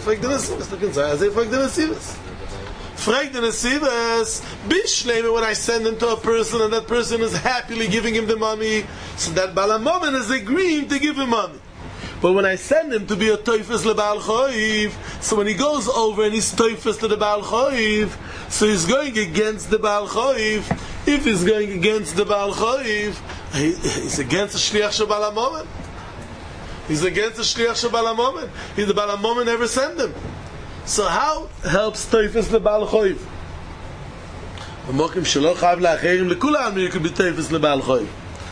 Fragt the Nesivas, Bishleme, when I send him to a person and that person is happily giving him the money, so that Balamomen is agreeing to give him money. But when I send him to be a Toifes LeBaal Choiv, so when he goes over and he's Toifes to the Baal Choiv, so he's going against the Baal Choiv. If he's going against the Baal Choiv, he's against the Shliach Shel Balamomen. He's against the Shliach Shel Balamomen. The Balamomen never sent him. So how helps Toifes the Baal Choiv? V'mokim shelo chav la'acherim lekulam you could be Toifes the Baal Choiv.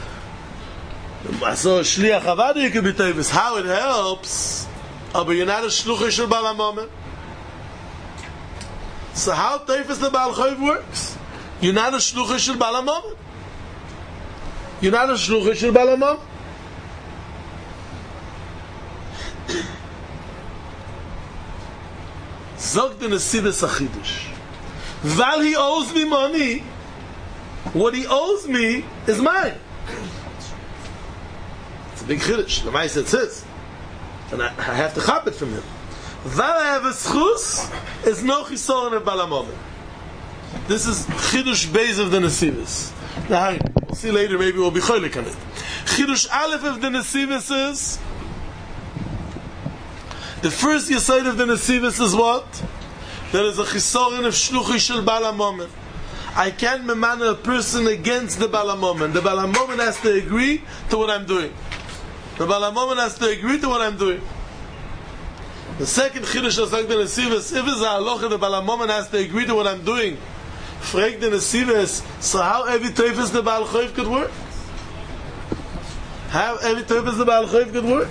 So Shliach Avadu you could be Toifes. How it helps? Aber you're not a Shluchah Shel Balamomen. So how Toifes the Baal Choiv works? You're not a Shluchah Shel Balamomen. You're not a Shluchah Shel Balamomen. Zog the Nesivos Achidush. While he owes me money, what he owes me is mine. It's a big Chiddush. The Maisa says his. And I have to chop it from him. While I have a schus, is no chisoron of Balamomen. This is Chiddush Beis of the Nesivos. Now, we'll see later, maybe we'll be cholik on it. Chiddush Aleph of the Nesivos is, the first yesod of the Nesivos is what? There is a chisoron of shluchi shel Balamomen. I can't memana a person against the Balamomen. The Balamomen has to agree to what I'm doing. The Balamomen has to agree to what I'm doing. The second chiddush of the Nesivos, if it's a halacha, the Balamomen has to agree to what I'm doing. Frag the Nesivos, so how every Toifes the Baal Choiv could work? How every Toifes the Baal Choiv could work?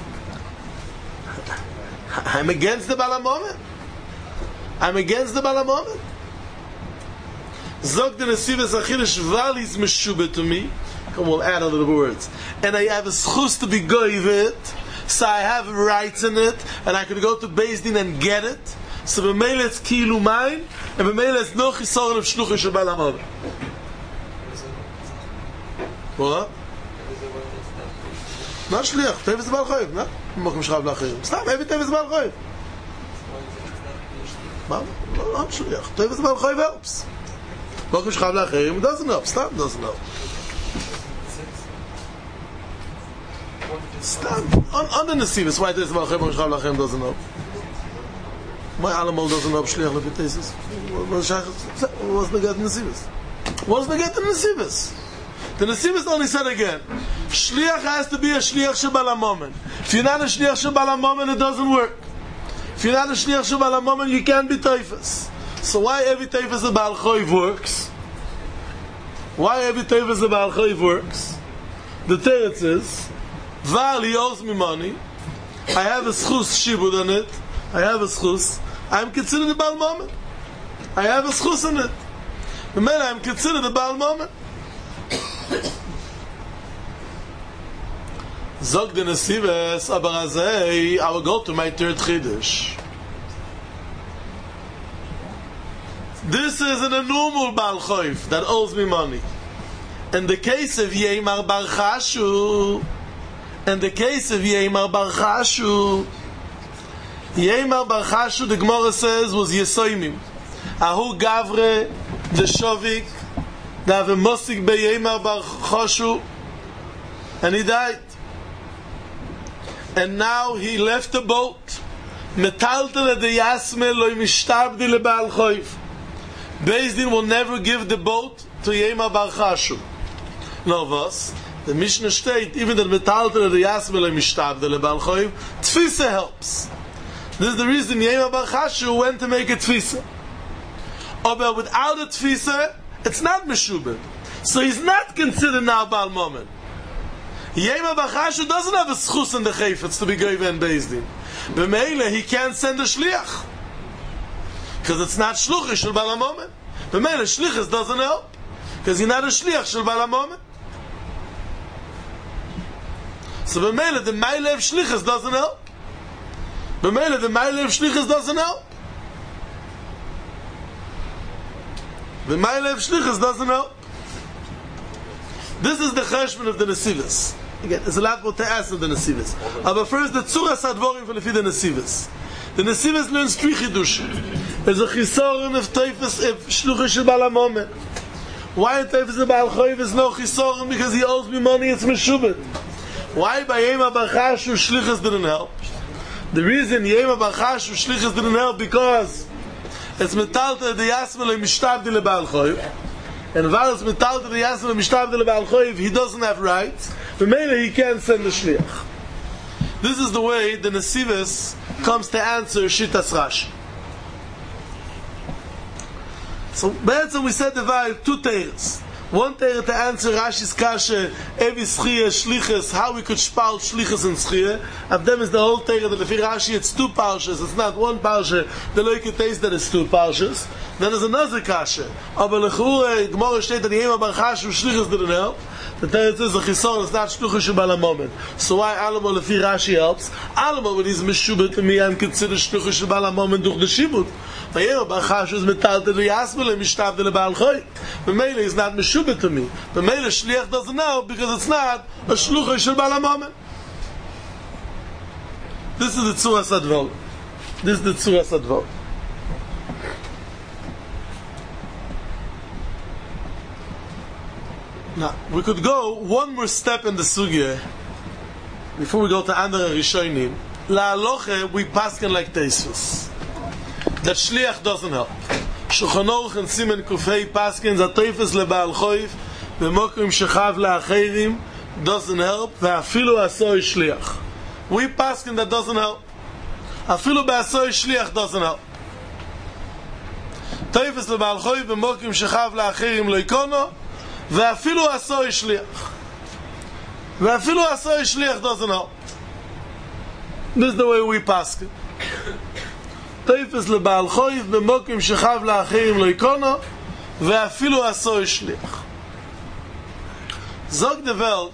I'm against the Balamomen. I'm against the Balamomen. Zog the Nesivos Achidush Valis Meshubah to me. Come, we'll add a little words. And I have a schus to be goyvet, so I have rights in it, and I could go to Beis Din and get it. So b'meila it's kilu mine, and b'meila it's no chisoron of shluchah shel Balamomen. What? Not shliach, Toifes the Baal Choiv, no? Mokum shchav la'achirim. Stam, every Toifes the Baal Choiv. Not shliach. Toifes the Baal Choiv helps. Mokum shchav la'achirim doesn't help. Stam doesn't help. Stam. On the Nesivos, why Toifes the Baal Choiv Mokum shchav la'achirim doesn't help? Why Alamol doesn't help shliach le'pitesis? What's the get in Nesivos? What's the get in Nesivos? The Nesivos only said again, Shliach has to be a Shliach Shel Balamomen. If you're not a Shliach Shel Balamomen, it doesn't work. If you're not a Shliach Shel Balamomen, you can't be Toifes. So why every Toifes the Baal Choiv works? Why every Toifes the Baal Choiv works? The teretz is, Val, he owes me money, I have a schus shibud on it, I have a schus, I'm considered a Baal Momen. I have a schus on it. The man, I'm considered a Baal Momen. Zog the Nesivos, aber azay, I will go to my third chiddush. This isn't a normal Baal Choiv that owes me money. In the case of Yeimar Bar Chashu, Yeimar Bar Chashu, the Gemara says, was Yesoimim. Ahu Gavre, the Shovik, they have a Mosik be Yeimar Bar Chashu, and he died. And now he left the boat. Metaltel de Yasme loy mishtabdi le Baal Choiv. Beis Din will never give the boat to Yeimar Bar Chashu. No, was? The Mishnah state, even that Metaltel de Yasme loy mishtabdi le Baal Choiv, Tfisa helps. This is the reason Yeimar Bar Chashu went to make a Tfisa. But without a Tfisa, it's not Meshubah. So he's not considered now Baal Momen. Yeimar Bar Chashu doesn't have a schus in the chayfetz to be goyve and Beis Din. B'meila, he can't send a shliach. Because it's not shluchah shel Balamomen. B'meila, shlichus doesn't help. Because he's not a shliach shel Balamomen. So b'meila, the meila of shlichus doesn't help. The Meile of Shlichus doesn't help. The Meile of Shlichus doesn't help. This is the cheshbon of the Nesivos. Again, there's a lot more to ask of the Nesivos. But first, the Tzuras Advorim for the Nesivos. The Nesivos learns three chidushim. There's a chisoron of Teifus of Shluchah Shel Baal HaMomen. Why in Teifus of Baal Choiv is no chisoron? Because he owes me money, it's Meshubet. Why by Yema Barchashu Shlichus didn't help? The reason Yema Barchashu Shlichus didn't help because it's metalta the Yasmele Mishtabdi Le Baal Choiv. And while it's metalta the Yasmele Mishtabdi Le Baal Choiv, he doesn't have rights. But maybe he can't send the Shliach. This is the way the Nesivos comes to answer Shitas Rashi. So, Be'etzem we said divide two tales. One tale to answer Rashi's kasha, Evi Schia, Shlichus, how we could spell Shlichus and Schia. And them is the whole tale that if Rashi it's two parshas, it's not one parsha, the loike taste that it's two parshas. Then there's another kasha. Aber Lechur, Gemara state that the Yema Barchashu Shlichus didn't help. The Teretz is a chisor, it's not Shluchah Shel Baal HaMomen. So why Alamo Lefi Rashi helps? Alamo when he's Meshubet to me and considered Shluchah Shel Baal HaMomen durch the Shibut. Vayera Barchashu is metalta the Yasmele Mishtabde Le Baal Choy. The Mele is not Meshubet to me. The Mele Shliach doesn't know because it's not a Shluchah Shel Baal HaMomen. This is the Tzuras Advor. This is the Tzuras Advor. Now, we could go one more step in the sugya before we go to Andere Rishonim. La Aloche, we paskin like Teisvus. That Shliach doesn't help. Shulchan Aruch and Simen Kufei paskin that Teifus leBaal Choiv v'mokim shechav la'acherim doesn't help. Ve'afilu asoi Shliach. We paskin that doesn't help. Afilu ba'asoi Shliach doesn't help. Teifus leBaal Choiv v'mokim shechav la'acherim loikono ואפילו עשוי שליח ואפילו עשוי שליח doesn't help. This is the way we pass it. תפס לבעל חויב במוקים שחב לאחרים לא יקונו ואפילו עשוי שליח. זוג דבלת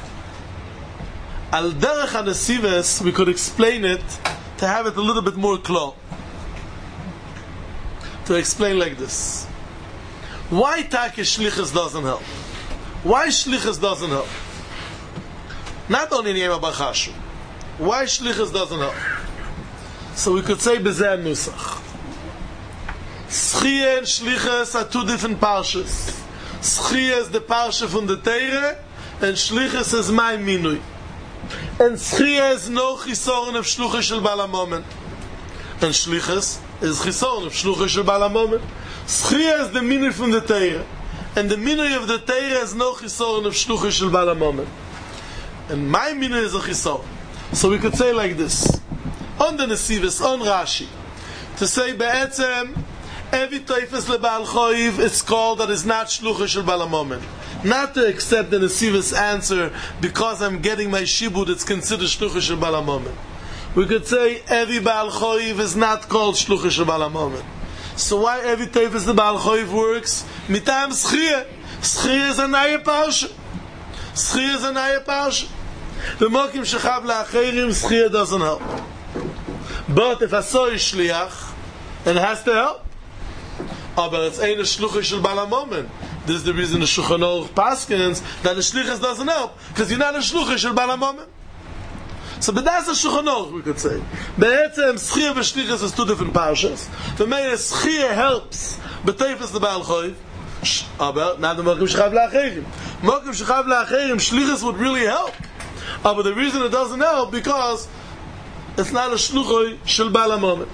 על דרך הנסיבס we could explain it to have it a little bit more clear. To explain like this. Why Take Shlichus doesn't help? Why Shlichus doesn't help? Not only in Yema Barchashu. Why Shlichus doesn't help? So we could say Bezeh Nusach. Schia and Shlichus are two different parshas. Schia is the parsha from the Teire, and Shlichus is my minui. And Schia is no chisoron of Shluchah Shel Baal HaMomen. And Shlichus is chisoron of Shluchah Shel Baal HaMomen. Schia is the minui from the Teire. And the minui of the Teire is no chisoron of Shluchah Shel Baal HaMomen. And my minui is a chisoron. So we could say like this. On the Nesivos, on Rashi. To say Be'etzem, every Teifus leBaal Choiv is called that is not Shluchah Shel Baal HaMomen. Not to accept the Nesivos answer because I'm getting my shibud, it's considered Shluchah Shel Baal HaMomen. We could say every Baal Choiv is not called Shluchah Shel Baal HaMomen. So why every Teifus the Baal Choiv works? Mitam Schia. Schia is a Naya Parsha. Schia is a Naya Parsha. The Mokim Shechav La'acherim, Schia doesn't help. But if Asoi Shliach, it has to help. Oh, but it's ain't a Shluchah Shel Baal HaMomen. This is the reason the Shulchan Aruch paskins that the Shlichus doesn't help, because you're not a Shluchah Shel Baal HaMomen. So, but that's the Shulchan Aruch, we could say. Be'etzem, Schia and Shlichus is two different parshas. The main is Schia helps, but Teifus the Baal Choiv. Aber, now the Mokim Shechav La'acherim. Mokim Shechav La'acherim, Shlichus would really help. But the reason it doesn't help, because it's not a Shluchah Shel Baal HaMomen.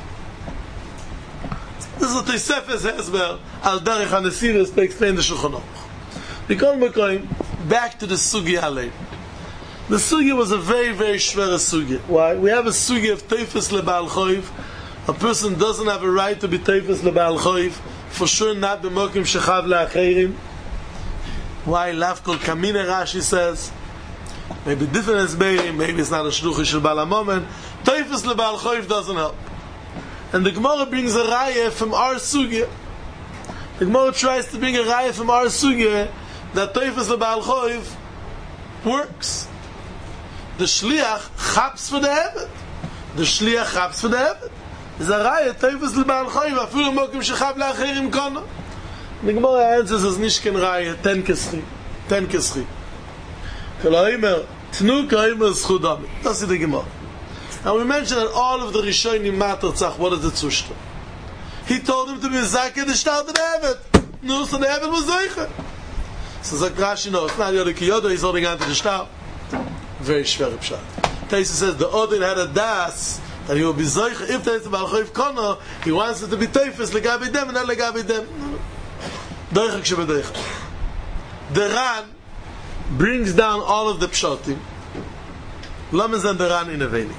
This is what Tosefes Hezber al Derech HaNesivos to explain the Shulchan Aruch. We come back to the Sugya Alei. The Sugya was a very, very schwere Sugya. Why? We have a Sugya of Teifus leBaal Choiv. A person doesn't have a right to be Teifus leBaal Choiv. For sure not the Mokim Shechav La'acherim. Why? Lavkol Kamine Rashi says. Maybe different as maybe it's not a Shluchah Shel Baal HaMomen. Teifus leBaal Choiv doesn't help. And the Gemara brings a raya from our Sugya. The Gemara tries to bring a raya from our Sugya that Teifus leBaal Choiv works. The Shliach chaps for the Eved. the shliach chaps for the evet. Is a raya teifes lebal choiv, afilu mokim shechab la'acherim kono. The Gemara answers as nishken raya, ten keschi. Koloimer, tnu koimer schudami. That's the Gemara. And we mentioned that all of the Rishonim matter tzach, what is the Zushta? He told him to be zakeh the shtar to the evet. No, so the evet was zoiche. So Zak Rashi, no, it's not Yoda Kiyoda, he's holding on to the shtar. Very shver pshat. Taisa says the Odin had a das that he will be zoiche if there is a balchoiv kono, he wants it to be teifes legabi dem and not legabi dem. Doiche kshe bedoiche. The Ran brings down all of the pshatim. Lames and the Ran in a venik.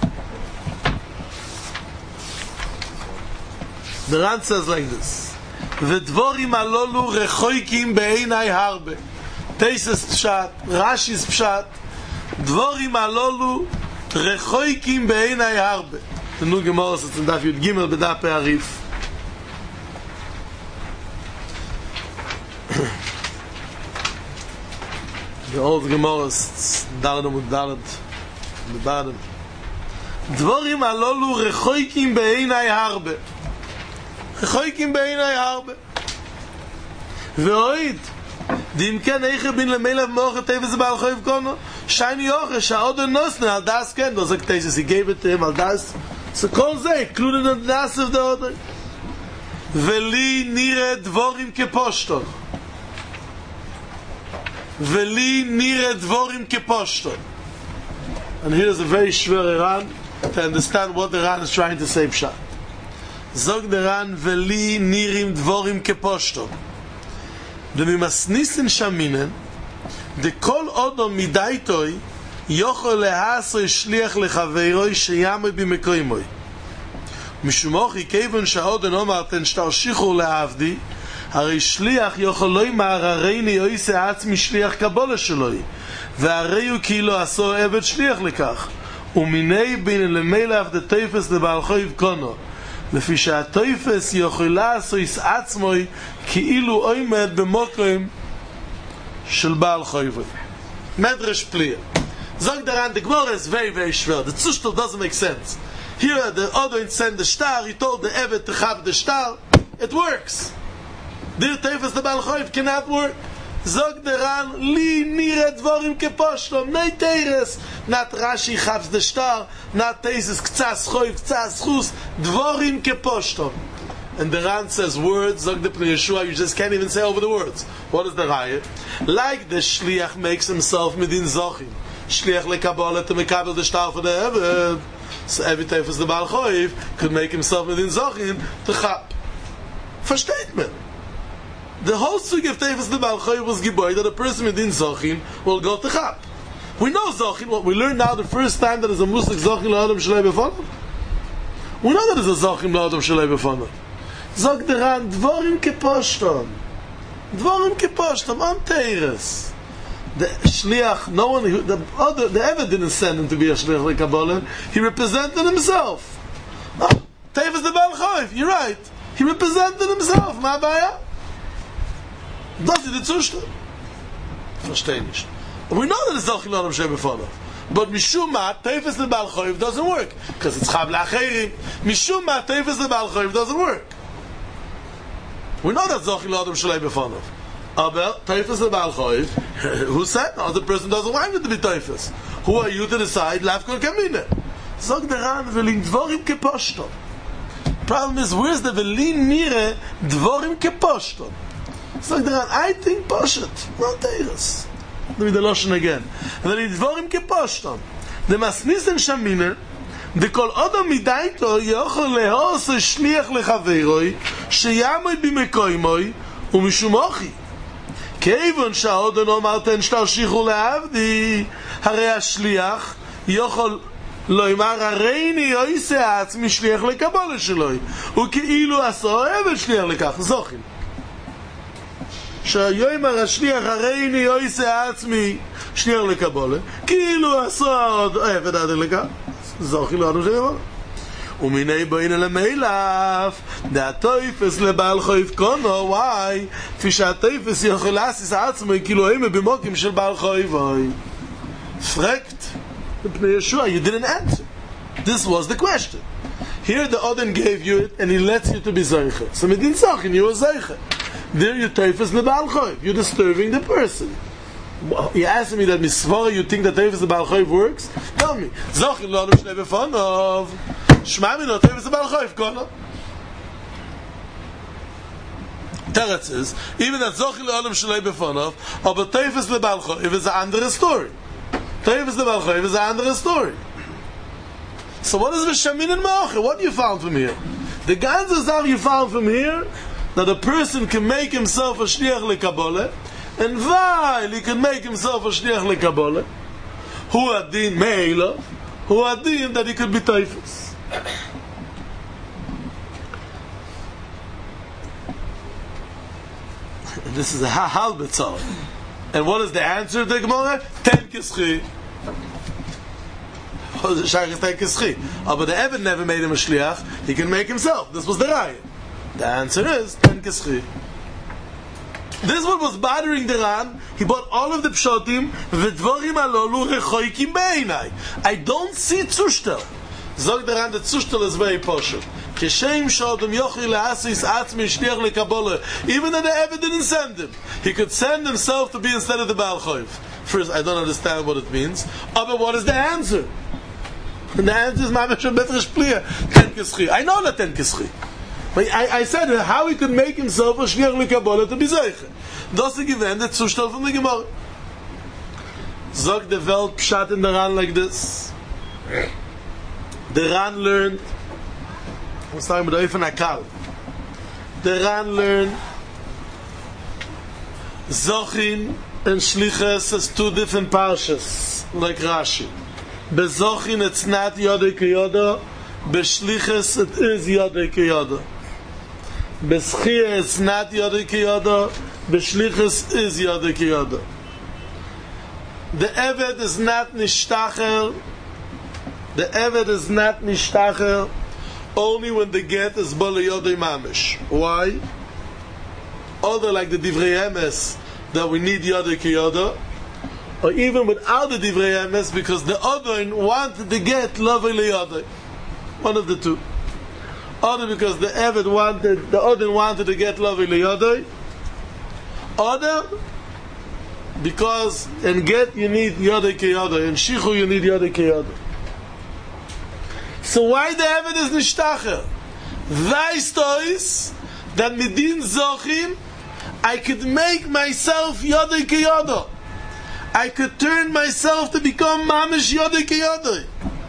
The Ran says like this: V'dvorim alolu rechoikim be'einai harbe. Teises pshat, Rashi's pshat. Dvorim alolu rechoikim be'einai harbe. The new Gemara says in Daf Yud Gimel b'Daf Arif. The old Gemara is Dalad Amud Dalad, the bottom. Dvorim alolu rechoikim be'einai harbe. Rechoikim be'einai harbe. Ve'oid. Dim ken eiche bin lemelav mocha teves ba'al choiv kono. Shiny oche, sha'od nosne, al das ken. Those are cases, he gave it to him, al das. So kol ze, included in the das of the other. Ve'li nire dvorim keposhton. Ve'li nire dvorim keposhton. And here's a very shver Iran to understand what the Iran is trying to say pshat. Zog der Ran veli nirim dvorim keposhto. Demimasnisin shaminen de kol odom midaitoi yochol lehaso shliach lechaveiroi sheyamoi bimekoimoi. Mishumochi kevon shaodon omarten shtarshichu lehavdi הרי שליח יכול לא מערערני יויסה עצמי שליח קבולה שלוי והרי הוא כאילו עשו עבד שליח לכך ומיני בין למילא דה תויפס לבעל חויב קונו לפי שהתויפס יכולה עשו יש עצמוי כאילו עומד במוקרים של בעל חויב מדרש פליה זוג דרן the Gemara is very very schwer the Zushtel doesn't make sense here the other send the star he told the Eved to have the star it works Der Teufels der Balchoiv cannot work. Zog der Ran, li nire dvorim keposhtom, nei teires, not Rashi chavs the star, not teises ktsas choiv, ktsas chus, dvorim keposhtom. And the Ran says words, Zog the Pnei Yeshua, you just can't even say over the words. What is the Raya? Like the Shliach makes himself midin zochim. Shliach lekabala to mekabel the star for the Eved. So every Teufels der Balchoiv could make himself midin zochim to chap. Versteht man? The whole sugi of Teifas the Balchoy was giboy that a person within Zochin will go to Chap. We know Zochin, what we learned now the first time that is a Muslik Zochin L'Adam Shalei B'Fonav. We know that is a Zochin L'Adam Shalei B'Fonav. Zog deran, Dvorim Keposhtom. Dvorim Keposhtom, on Teires. The Shliach, no one, the Eved didn't send him to be a Shliach like Kabbalah, he represented himself. Oh, Teifas the Balchoy, you're right. He represented himself, ma baya? Das ist die Zustand. Verstehe nicht. And we know that it's Zochim L'Adam Shalei B'Fonav. But Mishum Ma, Teifes L'Bal Choiv doesn't work. Because it's Chav L'Acherim. Mishum Ma, Teifes L'Bal Choiv doesn't work. We know that Zochim L'Adam Shalei B'Fonav. Aber Teifes L'Bal Choiv, who said? No, the person doesn't want it to be Teifes. Who are you to decide? Lafkol Kamine. Zog der Ran, Velin Dvorim Keposhtom. Problem is, where's the Velin Nire Dvorim Keposhtom? So I think Poshet, not Teiras. Let me the Loshen again. Then it's Dvorim Keposhtom. The Masnisen Shamine, the Kol Odom Midaito, Yochol Lehos Shliach Lechaveiroi, Sheyamoi Bimekoimoi, Umishumochi. Kevon Shaodon Omarten Shtarshichu Lehavdi, Harei HaShliach, Yochol Loimar Hareini Yoise Atzmi Shliach Lekabole Sheloi, Ukeilu Aso Eved Shliach Lekach, Zochim. שהיומר השליח הריני יויסה עצמי שליח לקבולה כאילו עשה עוד עבד עד לכך זוכי לא אדם שבבולה ומיני בוין אל המילף דהתויפס לבעל חויב קונו וואי כפי שהתויפס יכול להסיס עצמי כאילו הם במוקים של בעל חויב פרקט מפני ישוע you didn't answer This was the question. Here the Odin gave you it, and he lets you to be Zeiche. So Medin Zachin, you are Zeiche. There you Teufels Lebal Choiv. You're disturbing the person. You asked me that Misvara, you think that Teufels Lebal Choiv works? Tell me. Zachin lo Adam Shnei Befonov. Shma Mino Teufels Lebal Choiv, Kono. Teretz is, even that Zachin lo Adam Shnei Befonov, but Teufels Lebal Choiv is an andere story. Teufels Lebal Choiv is an andere story. So what is Vishamin and Ma'acher? What you found from here? The ganze Sache you found from here, that a person can make himself a Shliach LeKabbalah, and while he can make himself a Shliach LeKabbalah, Hu Adin Me'ela, Hu Adin that he could be Teufels. This is a halbetzah. And what is the answer to the Gemara? Ten Kischi. But the Eved never made him a shliach. He can make himself. This was the Raya. The answer is Ten Kischi. This one was bothering the Ran. He bought all of the pshotim. V'dvorim alolu rechoikim beinai. I don't see Zushtel. Zog the Ran that Zushtel is very poshut. Kishem shodom yochi le'asis atzmi shliach lekabbalah. Even though the Eved didn't send him, he could send himself to be instead of the Baal Choiv. First, I don't understand what it means. But what is the answer? And the answer is Mamash Betrish Pliya, Ten Kischi. I know that Ten Kischi. But I said how he could make himself a Shliach LeKabbalah to be Zeiche. Das ist gewähnt der Zustand von der Gemara. Sagt der Welt Pshat in der Ran like this. The Ran learned, I'm starting with the Eifen Akal. The Ran learned Zochin and Shliches as two different parshas, like Rashi. Bezochin it's not Yodei Kiyoda, Beshliches it is Yodei Kiyoda. Beschia it's not Yodei Kiyoda, Beshliches is Yodei Kiyoda. The Eved is not Nishtacher, the Eved is not Nishtacher only when the get is Bala Yodei Mamish. Why? Other like the Divrei Emes, that we need Yodei Kiyoda, or even without the Divrei Emes, because the other wanted to get Lovei Leyodei. One of the two. Other because the Eved wanted, the other wanted to get Lovei Leyodei. Other because in get you need Yodei Kiyoda, in Shichu you need Yodei Kiyoda. So why the Eved is Nishtacher? Weißt du that Midin Zochin I could make myself Yodei Kiyoda. I could turn myself to become Mamish Yodei Kiyoda.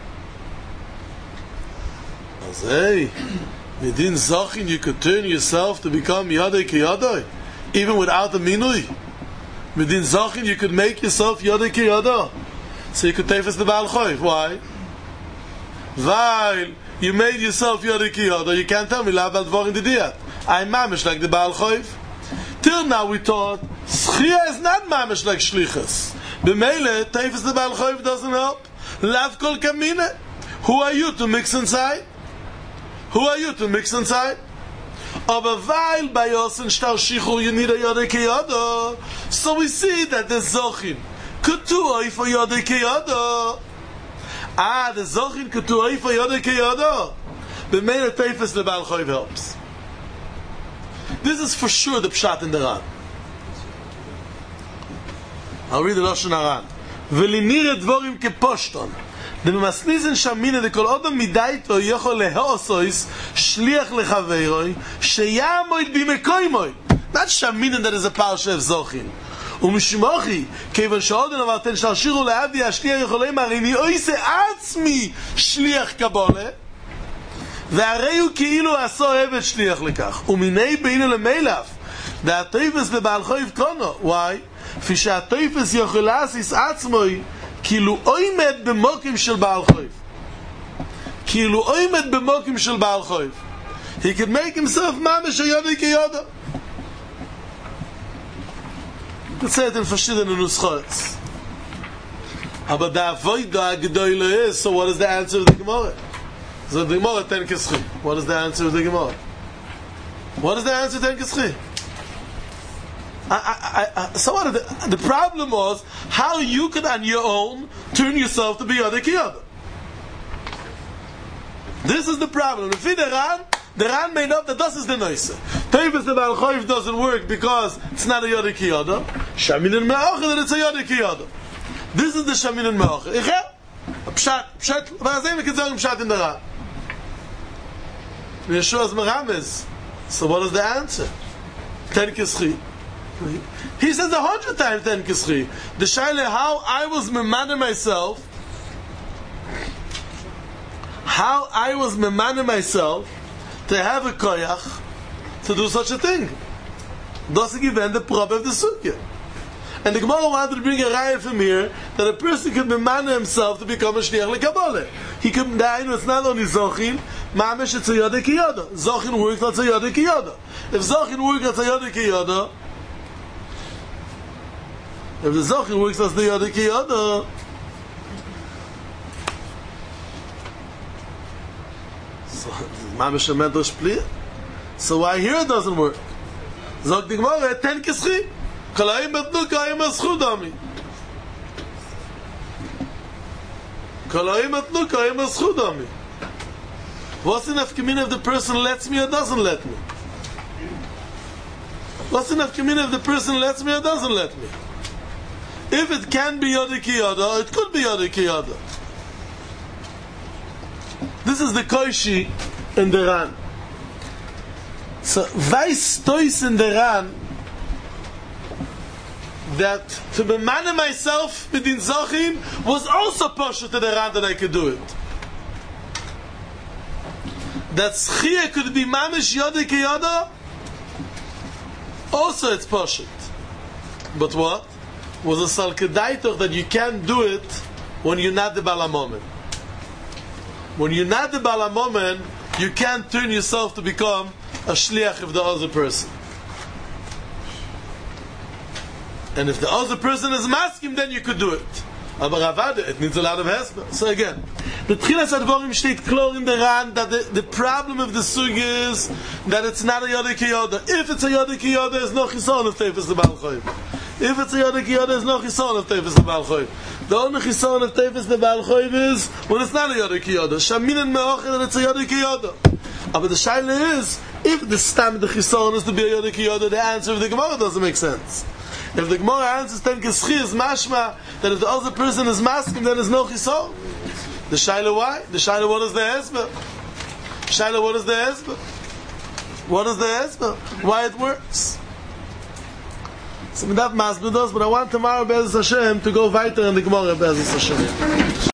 Hey, Midin Zochin, you could turn yourself to become Yodei Kiyoda, even without a Minui. Midin Zochin, you could make yourself Yodei Kiyoda. So you could tefes the Baal Choiv. Why? While you made yourself Yodei Kiyoda, you can't tell me La Bal Dvorin Didiyat. I'm Mamish like the Baal Choiv. Till now we thought Schia is not Mamish like Shlichus. B'meile, Teifes the Baal Choiv doesn't help. Lav Kol Kamine. Who are you to mix inside? Who are you to mix inside? Aber weil bei Yosen Shtar Shichu you need a Yodei Kiyoda. So we see that the Zochin Kutuoi for Yodei Kiyoda. The Zochin Kutuoi for Yodei Kiyoda. B'meile, Teifes the Baal Choiv helps. This is for sure the Pshat in the Ran. I'll read the Lashon Haran. V'linire dvorim keposhton. The Maslizen Shamine the Kol Odom Midaito Yochol Lehosois Shliach Lechaveiroi Sheyamoid Bimekoimoid. Not Shamine that is a parsha of Zochin. Umishmochi Kevan Shodon Avarten Shalshiru Leavdi Ashliach Yocholei Marini Oise Atzmi Shliach Kabole. והרי הוא כאילו עשו עבד שליח לכך ומיני בינו למילף והטויפס לבעל חויב קונו why? כפי שהטויפס יכול להסיס עצמוי כאילו עומד במוקים של בעל חויב כאילו עומד במוקים של בעל חויב he could make himself ממש היודי כיודו זה את verschiedene נוסחות אבל דאבוידה הגדולה is so what is the answer of the Gemara? So the Gemara Ten Kischi. What is the answer of the Gemara? What is the answer to Ten Kischi? So what? The problem was how you could on your own turn yourself to be Yodei Kiyoda. This is the problem. If the Ran made up that this is the noise. Tevis the Baal Choiv doesn't work because it's not a Yodei Kiyada. Shaminin Me'achid that it's a Yodei Kiyada. This is the Shaminin Me'achid. Pshat, Vazim we can say Pshat in the Ran. Yeshua's Merames. So what is the answer? Ten Kischi. He says 100 times Ten Kischi. The Shaila, how I was memana myself, to have a koyach to do such a thing. Das is given the problem of the sugya. And the Gemara wanted to bring a raya from here that a person can memana himself to become a shliach lekabbalah. He can die, it's not only Zochin, mamish it's a Yodei Kiyada. Zochin works, that's a Yodei Kiyada. If Zochin works, that's a Yodei Kiyada. If the Zochin works, that's the Yodei Kiyada. So, mamish a medrash pliyah. So why here it doesn't work? Zog the Gemara, ten kischi. Kalayim etnu kayim eschudami. Kalayim etnu kayim eschudami. What's enough community if the person lets me or doesn't let me? What's enough community if the person lets me or doesn't let me? If it can be Yodei Kiyada, it could be Yodei Kiyada. This is the Koishi in the Ran. So, Weiss Tois in the Ran that to be man myself with in Zochin was also partial to the Ran that I could do it. That Schia could be mamish Yodei Kiyada, also it's partial. But what? Was a salkedaitoch that you can't do it when you're not the Balamomen. When you're not the Balamomen, you can't turn yourself to become a shliach of the other person. And if the other person is maskim, then you could do it. Aber Ravada, it needs a lot of hesper. So again, the Tchilas Advarim steht klar in the Ran that the problem of the sug is that it's not a Yodei Kiyada. If it's a Yodei Kiyada, there's no chisan of Tevis the Baal Choiv. If it's a Yodei Kiyada, there's no chisan of Tevis the Baal Choiv. The only chisan of Tevis the Baal Choiv is when it's not a Yodei Kiyada. Shamin and Me'achid that it's a Yodei Kiyada. But the shaila is, if the stam the chisan is to be a Yodei Kiyada, the answer of the Gemara doesn't make sense. If the Gemara answers ten kischi is mashma that if the other person is masking, then there's no chisan. The shaila why? The shaila what is the hezbollah? Shaila what is the hezbollah? What is the hezbollah? Why it works? So that masbid does, but I want tomorrow Be'ez Hashem to go weiter in the Gemara Be'ez Hashem.